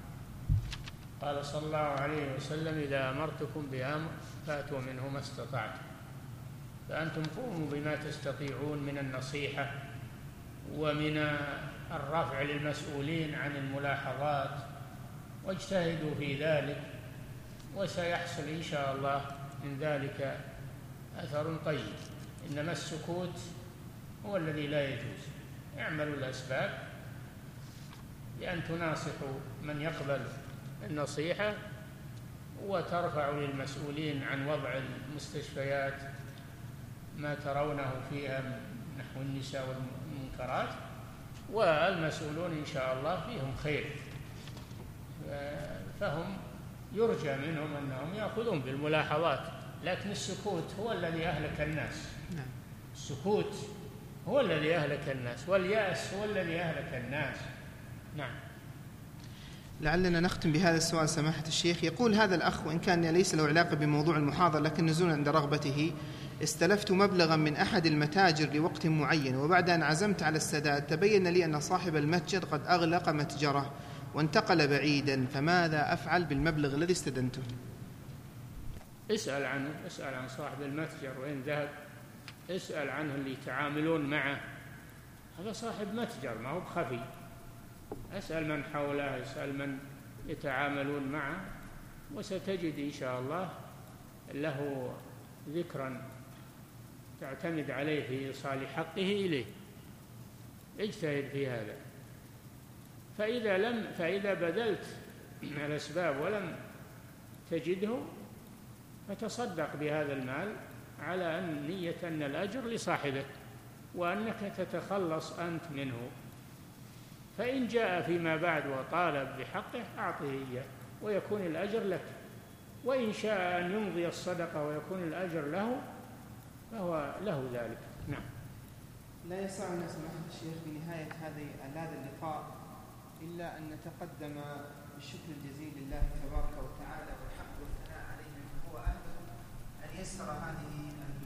قال صلى الله عليه وسلم: إذا أمرتكم بأمر فأتوا منه ما استطعتم. فأنتم قوموا بما تستطيعون من النصيحة ومن الرفع للمسؤولين عن الملاحظات، واجتهدوا في ذلك، وسيحصل إن شاء الله من ذلك أثر طيب. إنما السكوت هو الذي لا يجوز. اعملوا الأسباب بأن تناصحوا من يقبل النصيحة، وترفعوا للمسؤولين عن وضع المستشفيات ما ترونه فيها نحو النساء والمنكرات، والمسؤولون إن شاء الله فيهم خير، فهم يرجى منهم أنهم يأخذون بالملاحظات. لكن السكوت هو الذي أهلك الناس. السكوت هو الذي أهلك الناس، واليأس هو الذي أهلك الناس. نعم. لعلنا نختم بهذا السؤال سماحة الشيخ. يقول هذا الأخ: وإن كان ليس له علاقة بموضوع المحاضرة لكن نزول عند رغبته: استلفت مبلغا من أحد المتاجر لوقت معين، وبعد أن عزمت على السداد تبين لي أن صاحب المتجر قد أغلق متجره وانتقل بعيدا، فماذا أفعل بالمبلغ الذي استدنته؟ اسأل عنه، اسأل عن صاحب المتجر وين ذهب، اسأل عنه اللي يتعاملون معه. هذا صاحب متجر ما هو بخفي. اسأل من حوله، اسأل من يتعاملون معه، وستجد إن شاء الله له ذكرا تعتمد عليه في إيصال حقه إليه. اجتهد في هذا. فإذا بذلت الأسباب ولم تجده فتصدق بهذا المال على نية أن الأجر لصاحبه وأنك تتخلص أنت منه. فإن جاء فيما بعد وطالب بحقه أعطه إياه ويكون الأجر لك، وإن شاء أن يمضي الصدقة ويكون الأجر له فهو له ذلك. نعم. لا يسعنا سماحة الشيخ في نهاية هذا اللقاء إلا أن نتقدم بالشكر الجزيل لله تبارك وتعالى والحمد والثناء عليه من هو أهل أن يسر هذه